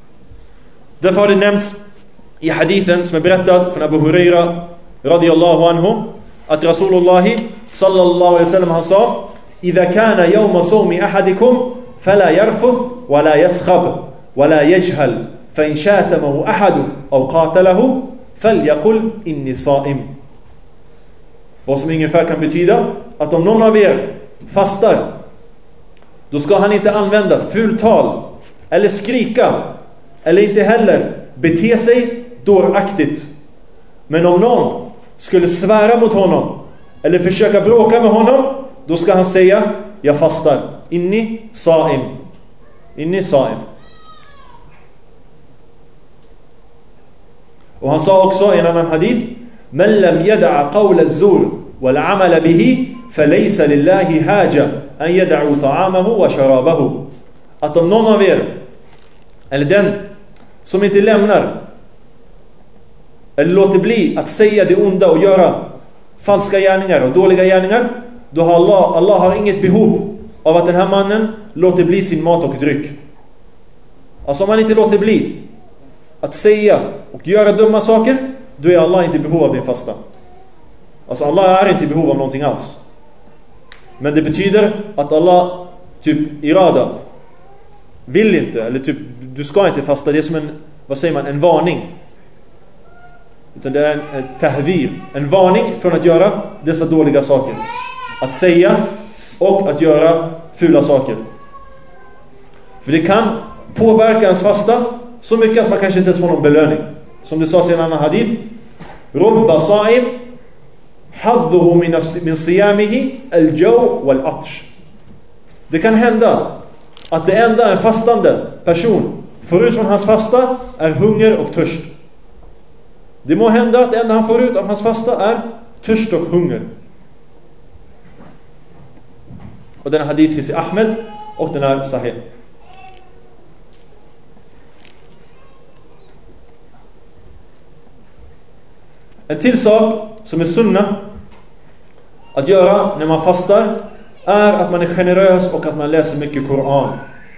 Därför har det nämnts i hadithen som är berättad från Abu Huraira radiyallahu anhu att Rasulullah sallallahu alaihi wasallam han sa: "Idha kana yawma sawmi ahadikum fala yarfuth wa la yaskhab wa la yajhal fa in shatamahu ahad aw qatalahu falyaqul inni sa'im." Vad som ungefär kan betyda att om någon av er fastar, då ska han inte använda fultal eller skrika eller inte heller bete sig dåraktigt. Men om någon skulle svära mot honom eller försöka bråka med honom, då ska han säga: jag fastar. Inni sa'im. Inni sa'im. Och han sa också i en annan hadith: "Man lam yad'a qawla az-zur wal 'amala bihi falaysa lillahi haja an yad'u ta'amahu wa sharabahu." Att om någon av er, eller den som inte lämnar eller låter bli att säga det onda och göra falska gärningar och dåliga gärningar, då har Allah har inget behov av att den här mannen låter bli sin mat och dryck. Alltså om man inte låter bli att säga och göra dumma saker, då är Allah inte i behov av din fasta. Alltså Allah är inte i behov av någonting alls. Men det betyder att Allah typ irada vill inte, eller typ du ska inte fasta. Det är som en, vad säger man, en varning. Utan det är en tahdir, en varning från att göra dessa dåliga saker. Att säga och att göra fula saker. För det kan påverka ens fasta så mycket att man kanske inte ens får någon belöning. Som det sades i en annan hadith: "Rubba sa'im hadduhu min siyamihi al-jaw wal-atsh." Det kan hända att det enda en fastande person får ut från hans fasta är hunger och törst. Det må hända att det enda han får ut av hans fasta är törst och hunger. Och den hadith finns i Ahmed och den är sahih. En till sak som är sunna att göra när man fastar är att man är generös och att man läser mycket Koran.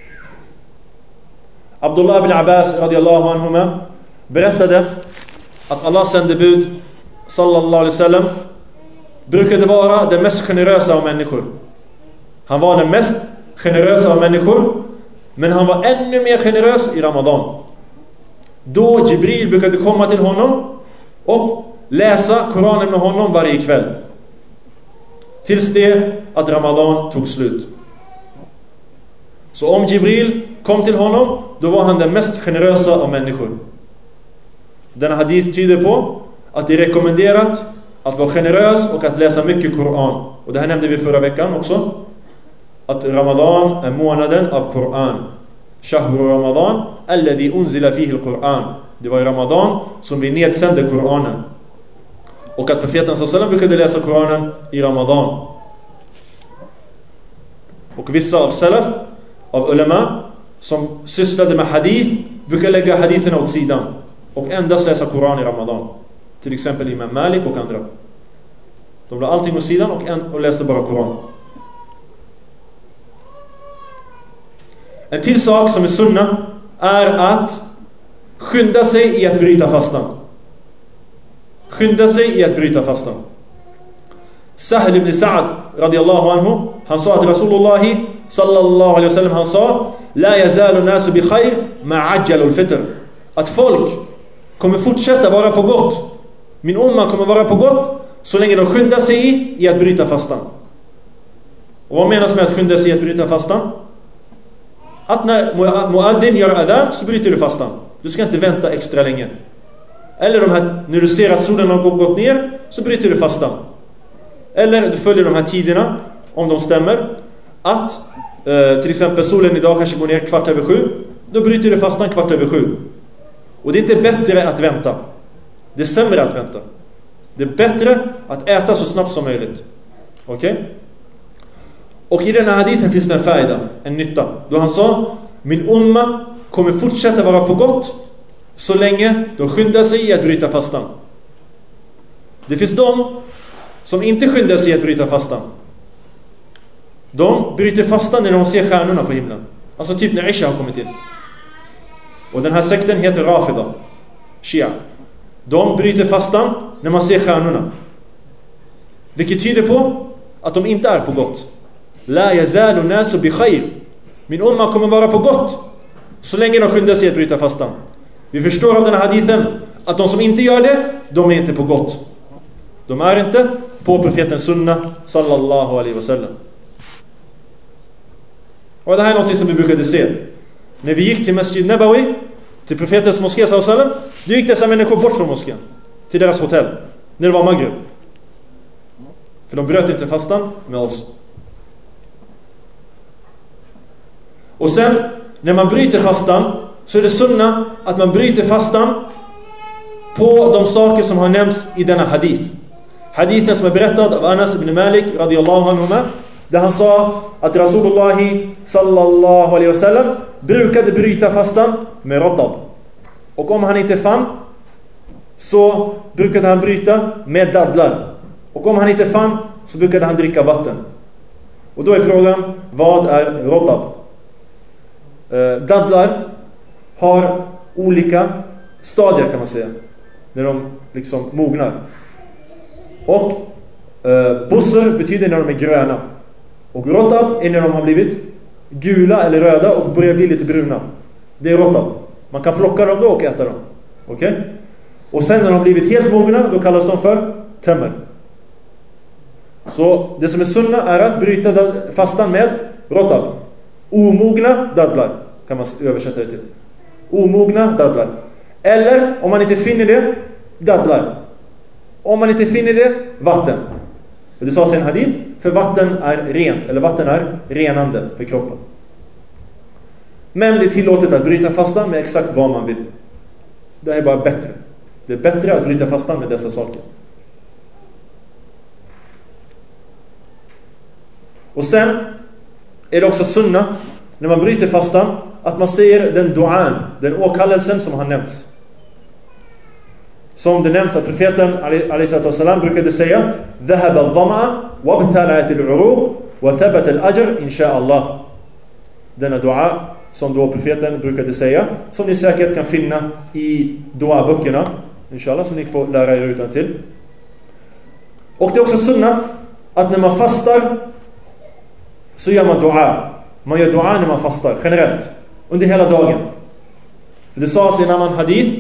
Abdullah ibn Abbas radiyallahu anhuma berättade att Allahs sändebud sallallahu alaihi wasallam brukade vara den mest generösa av människor. Han var den mest generösa av människor, men han var ännu mer generös i Ramadan. Då Jibril brukade komma till honom och läsa Koranen med honom varje kväll. Tills det att Ramadan tog slut. Så om Jibril kom till honom, då var han den mest generösa av människor. Den hadith tyder på att det är rekommenderat att vara generös och att läsa mycket Koran. Och det här nämnde vi förra veckan också. Att Ramadan är månaden av Koran. Shahru Ramadan alladhi unzila fihi al-Quran. Det var i Ramadan som vi nedsände Koranen. Och att profeten sallallahu brukade läsa Koranen i Ramadan. Och vissa av salaf, av ulama som sysslade med hadith, brukar lägga haditherna åt sidan och endast läsa Koran i Ramadan. Till exempel Imam Malik och andra. De la allting åt sidan och läste bara Koran. En till sak som är sunna är att skynda sig i att bryta fastan. Skynda sig i att bryta fastan. Sahl ibn Sa'ad radiyallahu anhu, han sa att Rasulullah sallallahu alaihi wasallam han sa: "La yazalu nasu bi khair ma ajjalu al-fitr." Att folk kommer fortsätta vara på gott. Min umma kommer vara på gott så länge de skyndar sig i att bryta fastan. Och vad menas med att skynda sig i att bryta fastan? Att när muaddin gör adhan så bryter du fastan. Du ska inte vänta extra länge. Eller när du ser att solen har gått ner så bryter du fastan. Eller du följer de här tiderna om de stämmer. Att till exempel solen idag kanske går ner 6:15. Då bryter du fastan 6:15. Och det är inte bättre att vänta. Det är sämre att vänta. Det är bättre att äta så snabbt som möjligt. Okej? Och i den här hadithen finns det en faida, en nytta. Då han sa: min umma kommer fortsätta vara på gott så länge de skyndar sig i att bryta fastan. Det finns de som inte skyndar sig i att bryta fastan. De bryter fastan när de ser stjärnorna på himlen. Alltså typ när Isha har kommit in. Och den här sekten heter Rafida, Shia. De bryter fastan när man ser stjärnorna, vilket tyder på att de inte är på gott. La yazalu nasu bi khair. Min umma kommer vara på gott så länge de skyndar sig att bryta fastan. Vi förstår av den här hadithen att de som inte gör det, de är inte på gott. De är inte på profetens sunna sallallahu alaihi wasallam. Och det här är något som vi brukade se. När vi gick till Masjid Nabawi, till profetens moské sallallahu alaihi wasallam, då gick dessa människor bort från moskén till deras hotell när det var Maghrib. För de bröt inte fastan med oss. Och sen när man bryter fastan så är det sunna att man bryter fastan på de saker som har nämnts i denna hadith. Hadithen som är berättad av Anas ibn Malik radiyallahu anhu, där han sa att Rasulullah sallallahu alaihi wasallam brukade bryta fastan med rotab. Och om han inte fann, så brukade han bryta med dadlar. Och om han inte fann, så brukade han dricka vatten. Och då är frågan, vad är rotab? Dadlar har olika stadier, kan man säga, när de liksom mognar. Och bussar betyder när de är gröna. Och rotab är när de har blivit gula eller röda och börjar bli lite bruna. Det är rotab. Man kan plocka dem då och äta dem. Okej? Och sen när de har blivit helt mogna, då kallas de för temmer. Så det som är sunna är att bryta fastan med rotab. Omogna dadlar kan man översätta det till. Omogna dadlar. Eller om man inte finner det, dadlar. Om man inte finner det, vatten. Det sades i en hadith, för vatten är rent, eller vatten är renande för kroppen. Men det är tillåtet att bryta fastan med exakt vad man vill. Det är bara bättre. Det är bättre att bryta fastan med dessa saker. Och sen är det också sunna när man bryter fastan att man säger den du'an, den åkallelsen som har nämnts. Som det nämns att profeten alaihissalam brukade säga: "Dhahab al-dhama'a wa ibtala'at al-'uruq wa thabata al-ajr insha'Allah." Denna dua som då profeten brukade säga, som ni säkert kan finna i dua-böckerna, inshallah, som ni får lära er utan till. Och det är också sunna att när man fastar så gör man dua. Man gör dua när man fastar, generellt, under hela dagen. För det sades i en annan hadith: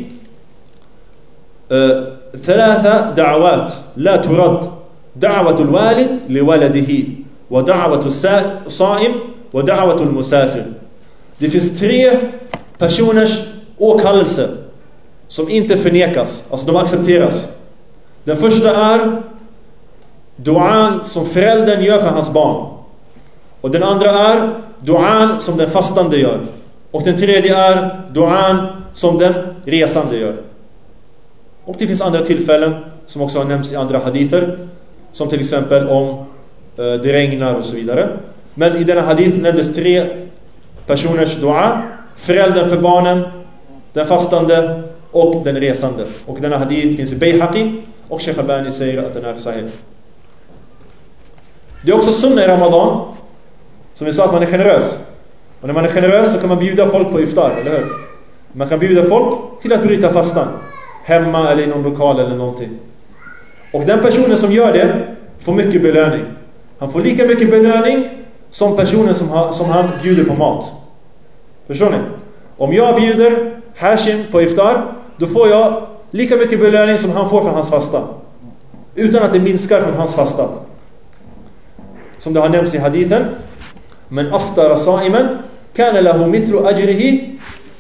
ثلاثة دعوات لا ترد دعوة الوالد لولده ودعوة الصائم ودعوة المسافر. Det finns 3 personers åkallelse som inte förnekas, alltså de accepteras. Den första är duan som föräldern gör för hans barn. Och den andra är duan som den fastande gör. Och den tredje är duan som den resande gör. Och det finns andra tillfällen som också har nämnts i andra hadither, som till exempel om det regnar och så vidare. Men i denna hadith nämndes 3 personers dua: föräldern för barnen, den fastande och den resande. Och denna hadith finns i Bayhaqi, och Sheikh Albani säger att den är sahih. Det är också sunna i Ramadan, som vi sa, att man är generös. Och när man är generös så kan man bjuda folk på iftar, eller hur? Man kan bjuda folk till att bryta fastan, hemma eller i någon lokal eller någonting. Och den personen som gör det får mycket belöning. Han får lika mycket belöning som personen som han bjuder på mat. Förstår ni? Om jag bjuder Hashim på iftar, då får jag lika mycket belöning som han får för hans fasta, utan att det minskar från hans fasta. Som det har nämnts i hadithen: men aftara sa'iman kana lahu mithlu ajrihi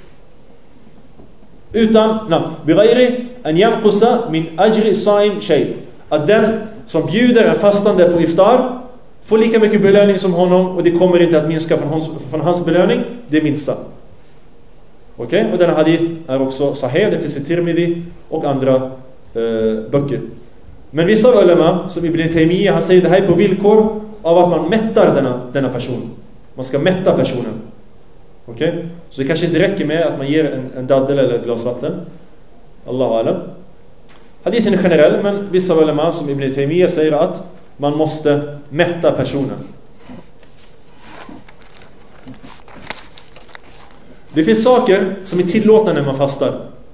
بغير أن ينقص من أجر الصائم شيء. Att den som bjuder en fastande på iftar får lika mycket belöning som honom, och det kommer inte att minska från hans belöning det minsta. Okej? Och denna hadith är också sahih, det finns i Tirmidhi och andra böcker. Men vissa ulema, som Ibn Taymiyyah, han säger det här på villkor av att man mättar denna person. Man ska mätta personen. Okej? Så det kanske inte räcker med att man ger en daddel eller ett glas vatten. Allahu alam. Hadithen är generell, men vissa ulema, som Ibn Taymiyyah, säger att man måste mätta personen. Det finns saker som är tillåtna när man fastar.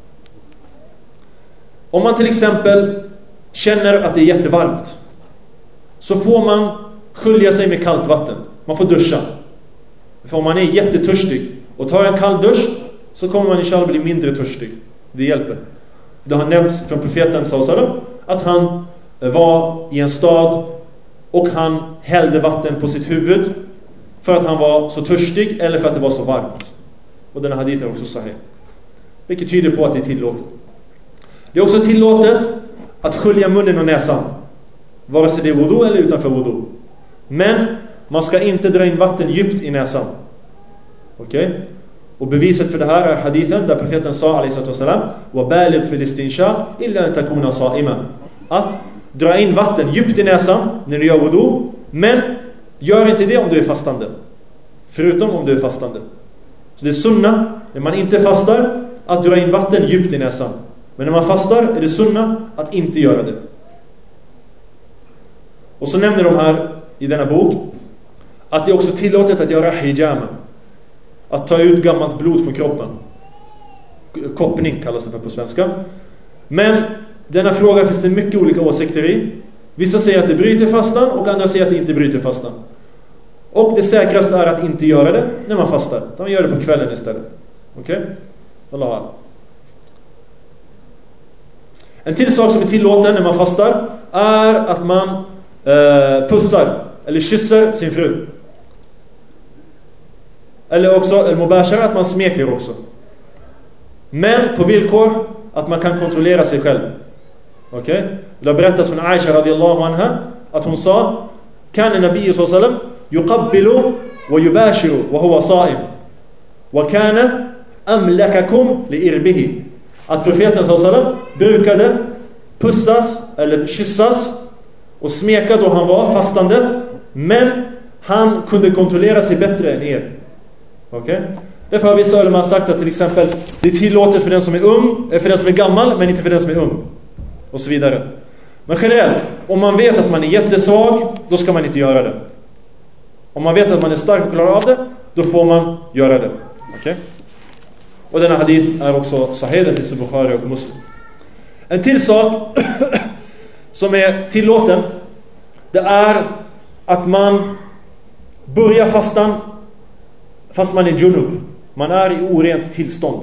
Om man till exempel känner att det är jättevarmt, så får man skölja sig med kallt vatten. Man får duscha. För om man är jättetörstig och tar en kall dusch, så kommer man inshallah bli mindre törstig. Det hjälper. Det har nämnts från profeten sallallahu att han var i en stad och han hällde vatten på sitt huvud för att han var så törstig eller för att det var så varmt. Och den här hadithen är också sahih. Vilket tyder på att det är tillåtet. Det är också tillåtet att skölja munnen och näsan, vare sig det är wudu eller utanför wudu. Men man ska inte dra in vatten djupt i näsan. Okej? Och beviset för det här är hadithen där profeten sa alayhi salam: "Wa baligh fil istinshaq illa an takuna sa'iman." Att dra in vatten djupt i näsan när du gör wudu, men gör inte det om du är fastande. Förutom om du är fastande. Så det är sunna när man inte fastar att dra in vatten djupt i näsan. Men när man fastar är det sunna att inte göra det. Och så nämner de här i denna bok att det är också tillåtet att göra hijama. Att ta ut gammalt blod från kroppen. Koppning kallas det för på svenska. Men denna fråga finns det mycket olika åsikter i. Vissa säger att det bryter fastan och andra säger att det inte bryter fastan. Och det säkraste är att inte göra det när man fastar. Man gör det på kvällen istället. Okej? Allah. En till sak som är tillåten när man fastar är att man pussar eller kysser sin fru. Eller också al-mubashara, att man smeker också. Men på villkor att man kan kontrollera sig själv. Okej? Det har berättats från Aisha radiyallahu anha att hon sa: "Kan nabiy sallallahu alayhi wasallam yuqabbilu wa yubashiru wa huwa sa'im. Wa kana amlakakum li irbihi." Att profeten sallallahu alayhi wasallam brukade pussas eller kyssas och smeka då han var fastande, men han kunde kontrollera sig bättre än er. Okej? Därför har vissa ulema sagt att till exempel det är tillåtet för den som är ung, för den som är gammal, men inte för den som är ung. Och så vidare. Men generellt, om man vet att man är jättesvag, då ska man inte göra det. Om man vet att man är stark och klarar av det, då får man göra det. Okej? Och denna hadith är också sahih, den finns i Bukhari och Muslim. En till sak som är tillåten, det är att man börjar fastan fast man är junub. Man är i orent tillstånd.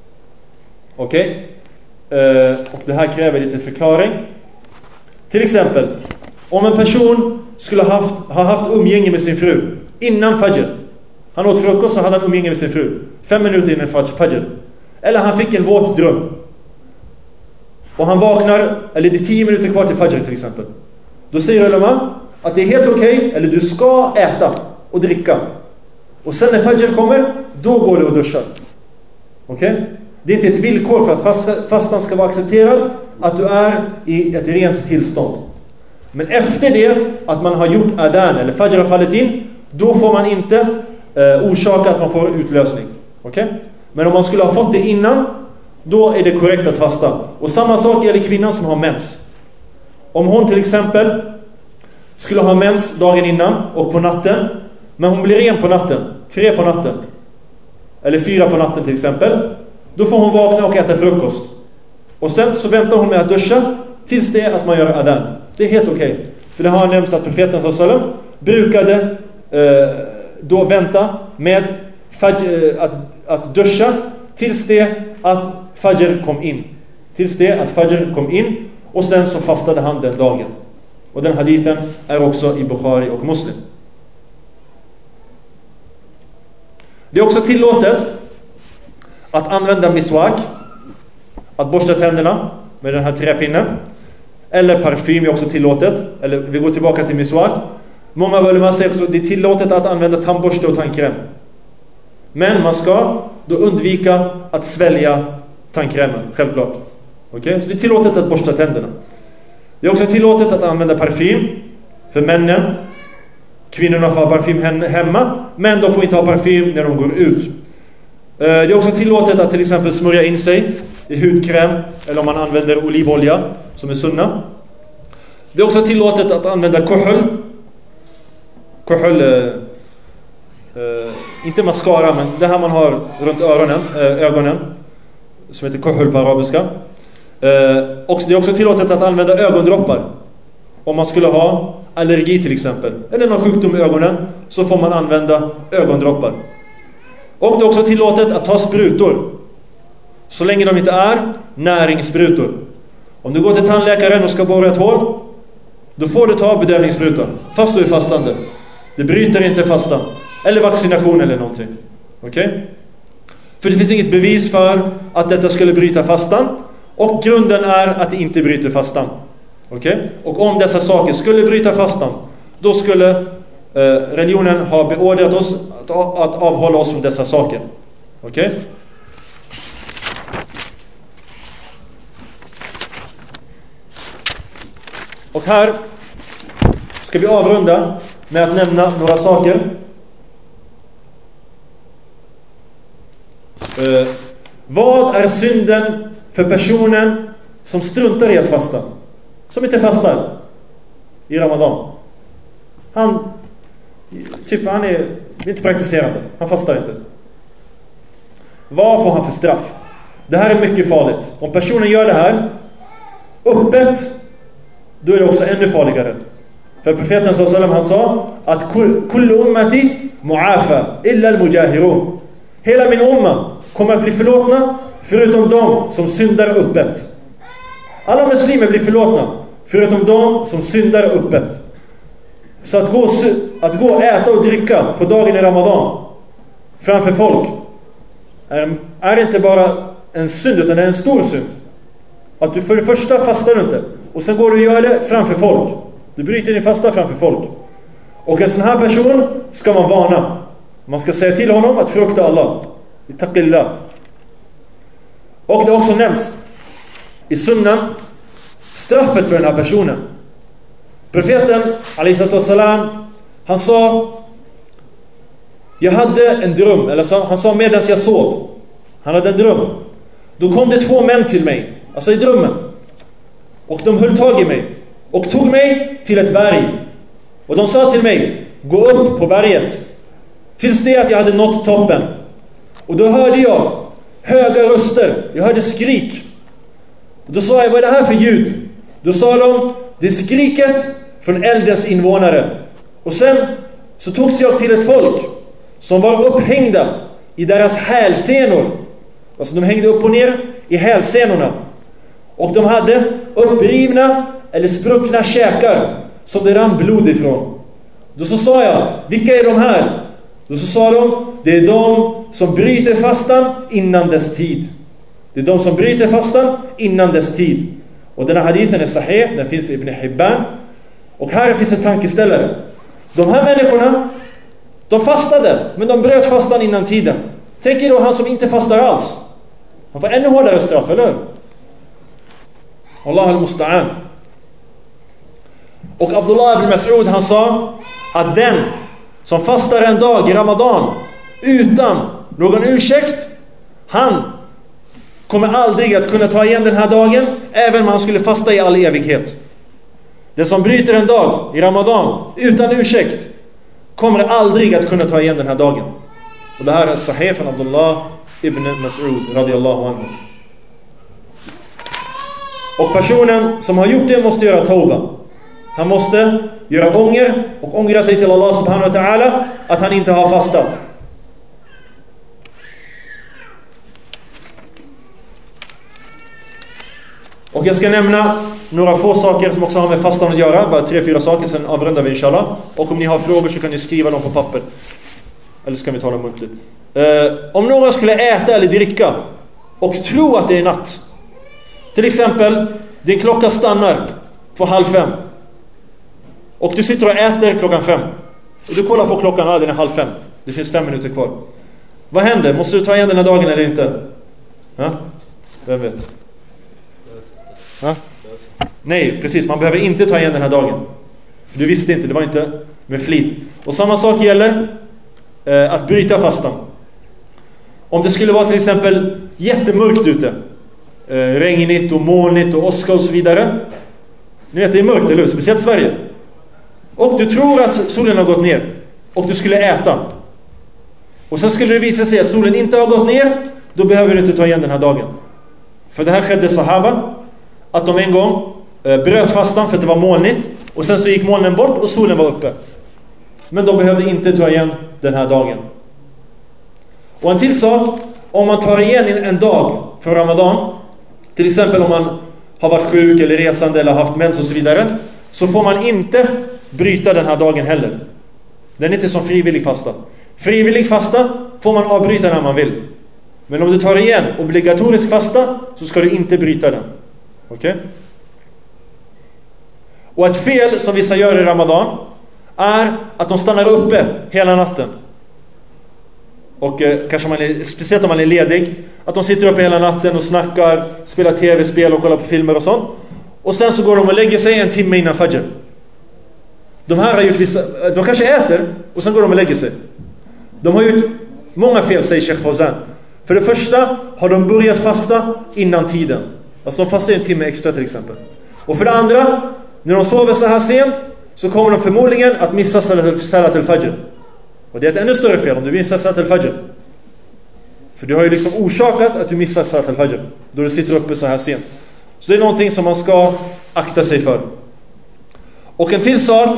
Okej? Och det här kräver lite förklaring. Till exempel, om en person skulle ha haft umgänge med sin fru innan fajr. Han åt frukost och hade han umgänge med sin fru 5 minuter innan fajr. Eller han fick en våt dröm. Och han vaknar, eller det är 10 minuter kvar till fajr till exempel. Då säger ulama att det är helt okej, eller du ska äta och dricka. Och sen när fajr kommer, då går du och duschar. Okej? Det är inte ett villkor för att fastan ska vara accepterad att du är i ett rent tillstånd. Men efter det att man har gjort adhan eller fajr har fallit in, då får man inte orsaka att man får utlösning. Okej? Men om man skulle ha fått det innan, då är det korrekt att fasta. Och samma sak gäller kvinnan som har mens. Om hon till exempel skulle ha mens dagen innan och på natten, men hon blir ren på natten, 3 på natten eller 4 på natten till exempel, då får hon vakna och äta frukost. Och sen så väntar hon med att duscha tills det att man gör adhan. Det är helt okej. För det har nämnts att profeten sallallahu alaihi wasallam brukade då vänta med att duscha tills det att fajr kom in. Tills det att fajr kom in, och sen så fastade han den dagen. Och den hadithen är också i Bukhari och Muslim. Det är också tillåtet att använda miswak, att borsta tänderna med den här träpinnen. Eller parfym är också tillåtet. Eller vi går tillbaka till miswak. Många ulema säger också att det är tillåtet att använda tandborste och tandkräm. Men man ska då undvika att svälja tandkrämen, självklart. Okej? Så det är tillåtet att borsta tänderna. Det är också tillåtet att använda parfym för männen. Kvinnorna får ha parfym hemma, men de får inte ha parfym när de går ut. Det är också tillåtet att till exempel smörja in sig i hudkräm, eller om man använder olivolja som är sunna. Det är också tillåtet att använda kuhl. inte mascara, men det här man har runt ögonen, som heter kohul på arabiska. Och det är också tillåtet att använda ögondroppar om man skulle ha allergi till exempel, eller någon sjukdom i ögonen, så får man använda ögondroppar. Och det är också tillåtet att ta sprutor, så länge de inte är näringssprutor. Om du går till tandläkaren och ska borra ett hål, då får du ta bedövningssprutan fast du är fastande. Det bryter inte fastan. Eller vaccination eller någonting. Okej? För det finns inget bevis för att detta skulle bryta fastan. Och grunden är att det inte bryter fastan. Okej? Och om dessa saker skulle bryta fastan, då skulle religionen ha beordrat oss att avhålla oss från dessa saker. Okej? Och här ska vi avrunda med att nämna några saker. Vad är synden för personen som struntar i att fasta? Som inte fastar i Ramadan. Han är inte praktiserande. Han fastar inte. Vad får han för straff? Det här är mycket farligt. Om personen gör det här öppet, då är det också ännu farligare. För profeten sallallahu alaihi wasallam, han sa att kullu ummati mu'afa illa al-mujahirun. Hela min umma kommer att bli förlåtna förutom de som syndar öppet. Alla muslimer blir förlåtna förutom de som syndar öppet. Så att gå och äta och dricka på dagen i Ramadan framför folk är inte bara en synd, utan det är en stor synd. Att du för det första fastar du inte, och sen går du och gör det framför folk. Du bryter din fasta framför folk. Och en sån här person ska man varna. Man ska säga till honom att frukta Allah. Ittaqillah. Och det har också nämnts i sunnan straffet för den här personen. Profeten alaihissalam, han sa: jag hade en dröm, eller han sa medans jag sov. Han hade en dröm. Då kom det 2 män till mig, alltså i drömmen. Och de höll tag i mig och tog mig till ett berg. Och de sa till mig: gå upp på berget tills det att jag hade nått toppen. Och då hörde jag höga röster. Jag hörde skrik. Och då sa jag: vad är det här för ljud? Då sa de: det är skriket från eldens invånare. Och sen så togs jag till ett folk som var upphängda i deras hälsenor. Alltså de hängde upp och ner i hälsenorna. Och de hade upprivna eller spruckna käkar som det rann blod ifrån. Då så sa jag: vilka är de här? Då så sa de: det är de som bryter fastan innan dess tid. Det är de som bryter fastan innan dess tid. Och den här hadithen är sahih, den finns i Ibn Hibban. Och här finns en tankeställare. De här människorna, de fastade, men de bröt fastan innan tiden. Tänk er då han som inte fastar alls. Han får ännu hårdare straff, eller? Allah al-musta'an. Och Abdullah ibn Mas'ud, han sa att den som fastar en dag i Ramadan utan någon ursäkt, han kommer aldrig att kunna ta igen den här dagen, även om han skulle fasta i all evighet. Den som bryter en dag i Ramadan utan ursäkt kommer aldrig att kunna ta igen den här dagen. Och det här är sahih från Abdullah ibn Mas'ud radiyallahu anhu. Och personen som har gjort det måste göra tauba. Han måste göra ånger och ångra sig till Allah subhanahu wa ta'ala att han inte har fastat. Och jag ska nämna några få saker som också har med fastan att göra. Bara 3-4 saker, sen avrundar vi inshallah. Och om ni har frågor så kan ni skriva dem på papper. Eller så kan vi ta dem muntligt. Om någon skulle äta eller dricka och tro att det är natt. Till exempel, din klocka stannar på 4:30. Och du sitter och äter klockan 5. Och du kollar på klockan, den är 4:30. Det finns 5 minuter kvar. Vad händer? Måste du ta igen den här dagen eller inte? Ha? Vem vet? Ha? Nej, precis. Man behöver inte ta igen den här dagen. För du visste inte, det var inte med flit. Och samma sak gäller att bryta fastan. Om det skulle vara till exempel jättemörkt ute, regnigt och molnigt och åska och så vidare. Ni vet, det är mörkt, eller hur? Speciellt Sverige. Och du tror att solen har gått ner och du skulle äta. Och sen skulle det visa sig att solen inte har gått ner, då behöver du inte ta igen den här dagen. För det här skedde sahaba, att de en gång bröt fastan för att det var molnigt, och sen så gick molnen bort och solen var uppe. Men de behövde inte ta igen den här dagen. Och en till sak, om man tar igen en dag från Ramadan, till exempel om man har varit sjuk eller resande eller haft mens och så vidare, så får man inte bryta den här dagen heller. Den är inte som frivillig fasta. Frivillig fasta får man avbryta när man vill. Men om du tar igen obligatorisk fasta, så ska du inte bryta den. Okej? Och ett fel som vissa gör i Ramadan är att de stannar uppe hela natten. Och kanske speciellt om man är ledig, att de sitter uppe hela natten och snackar, spelar tv-spel och kollar på filmer och sånt. Och sen så går de och lägger sig en timme innan fajr. De här har gjort de kanske äter och sen går de och lägger sig. De har gjort många fel, säger Sheikh Fawzan. För det första har de börjat fasta innan tiden. Alltså de fastar en timme extra till exempel. Och för det andra, när de sover så här sent, så kommer de förmodligen att missa salat al-fajr. Och det är ett ännu större fel om du missar salat al-fajr. För du har ju liksom orsakat att du missar salat al-fajr då du sitter uppe så här sent. Så det är någonting som man ska akta sig för. Och en till sak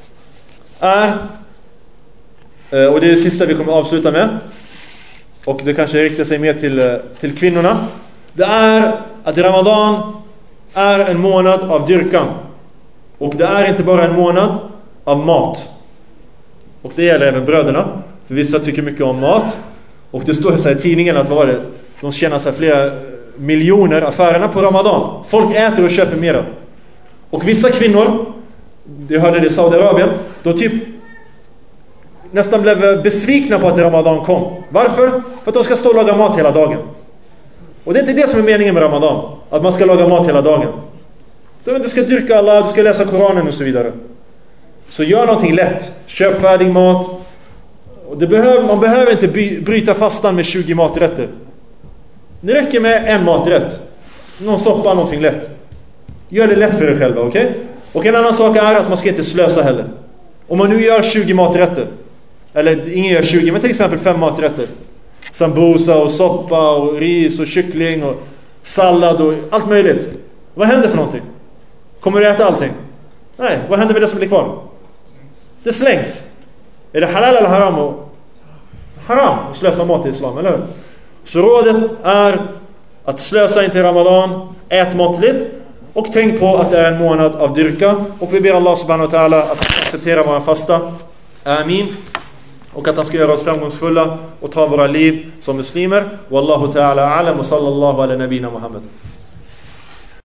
är, och det är det sista vi kommer att avsluta med, och det kanske riktar sig mer till kvinnorna, det är att Ramadan är en månad av dyrkan. Och det är inte bara en månad av mat. Och det gäller även bröderna, för vissa tycker mycket om mat. Och det står så här i tidningen att de tjänar så här flera miljoner affärerna på Ramadan. Folk äter och köper mer. Och vissa kvinnor, jag hörde det i Saudiarabien, de typ nästan blev besvikna på att Ramadan kom. Varför? För att de ska stå och laga mat hela dagen. Och det är inte det som är meningen med Ramadan, att man ska laga mat hela dagen. Du ska dyrka Allah, du ska läsa Koranen och så vidare. Så gör någonting lätt. Köp färdig mat. Och man behöver inte bryta fastan med 20 maträtter. Det räcker med en maträtt. Någon soppa, någonting lätt. Gör det lätt för dig själva, okej? Och en annan sak är att man ska inte slösa heller. Om man nu gör 20 maträtter, eller ingen gör 20, men till exempel 5 maträtter. Sambusa och soppa och ris och kyckling och sallad och allt möjligt. Vad händer för någonting? Kommer du äta allting? Nej, vad händer med det som blir kvar? Det slängs. Är det halal eller haram? Haram att slösa mat i islam, eller hur? Så rådet är att slösa inte i Ramadan, ät måttligt och tänk på att det är en månad av dyrka. Och vi ber Allah subhanahu wa ta'ala att acceptera våra fasta. Amin. Och att han ska göra oss framgångsfulla och ta våra liv som muslimer. Wallahu ta'ala alam och sallallahu ala nabina Muhammad.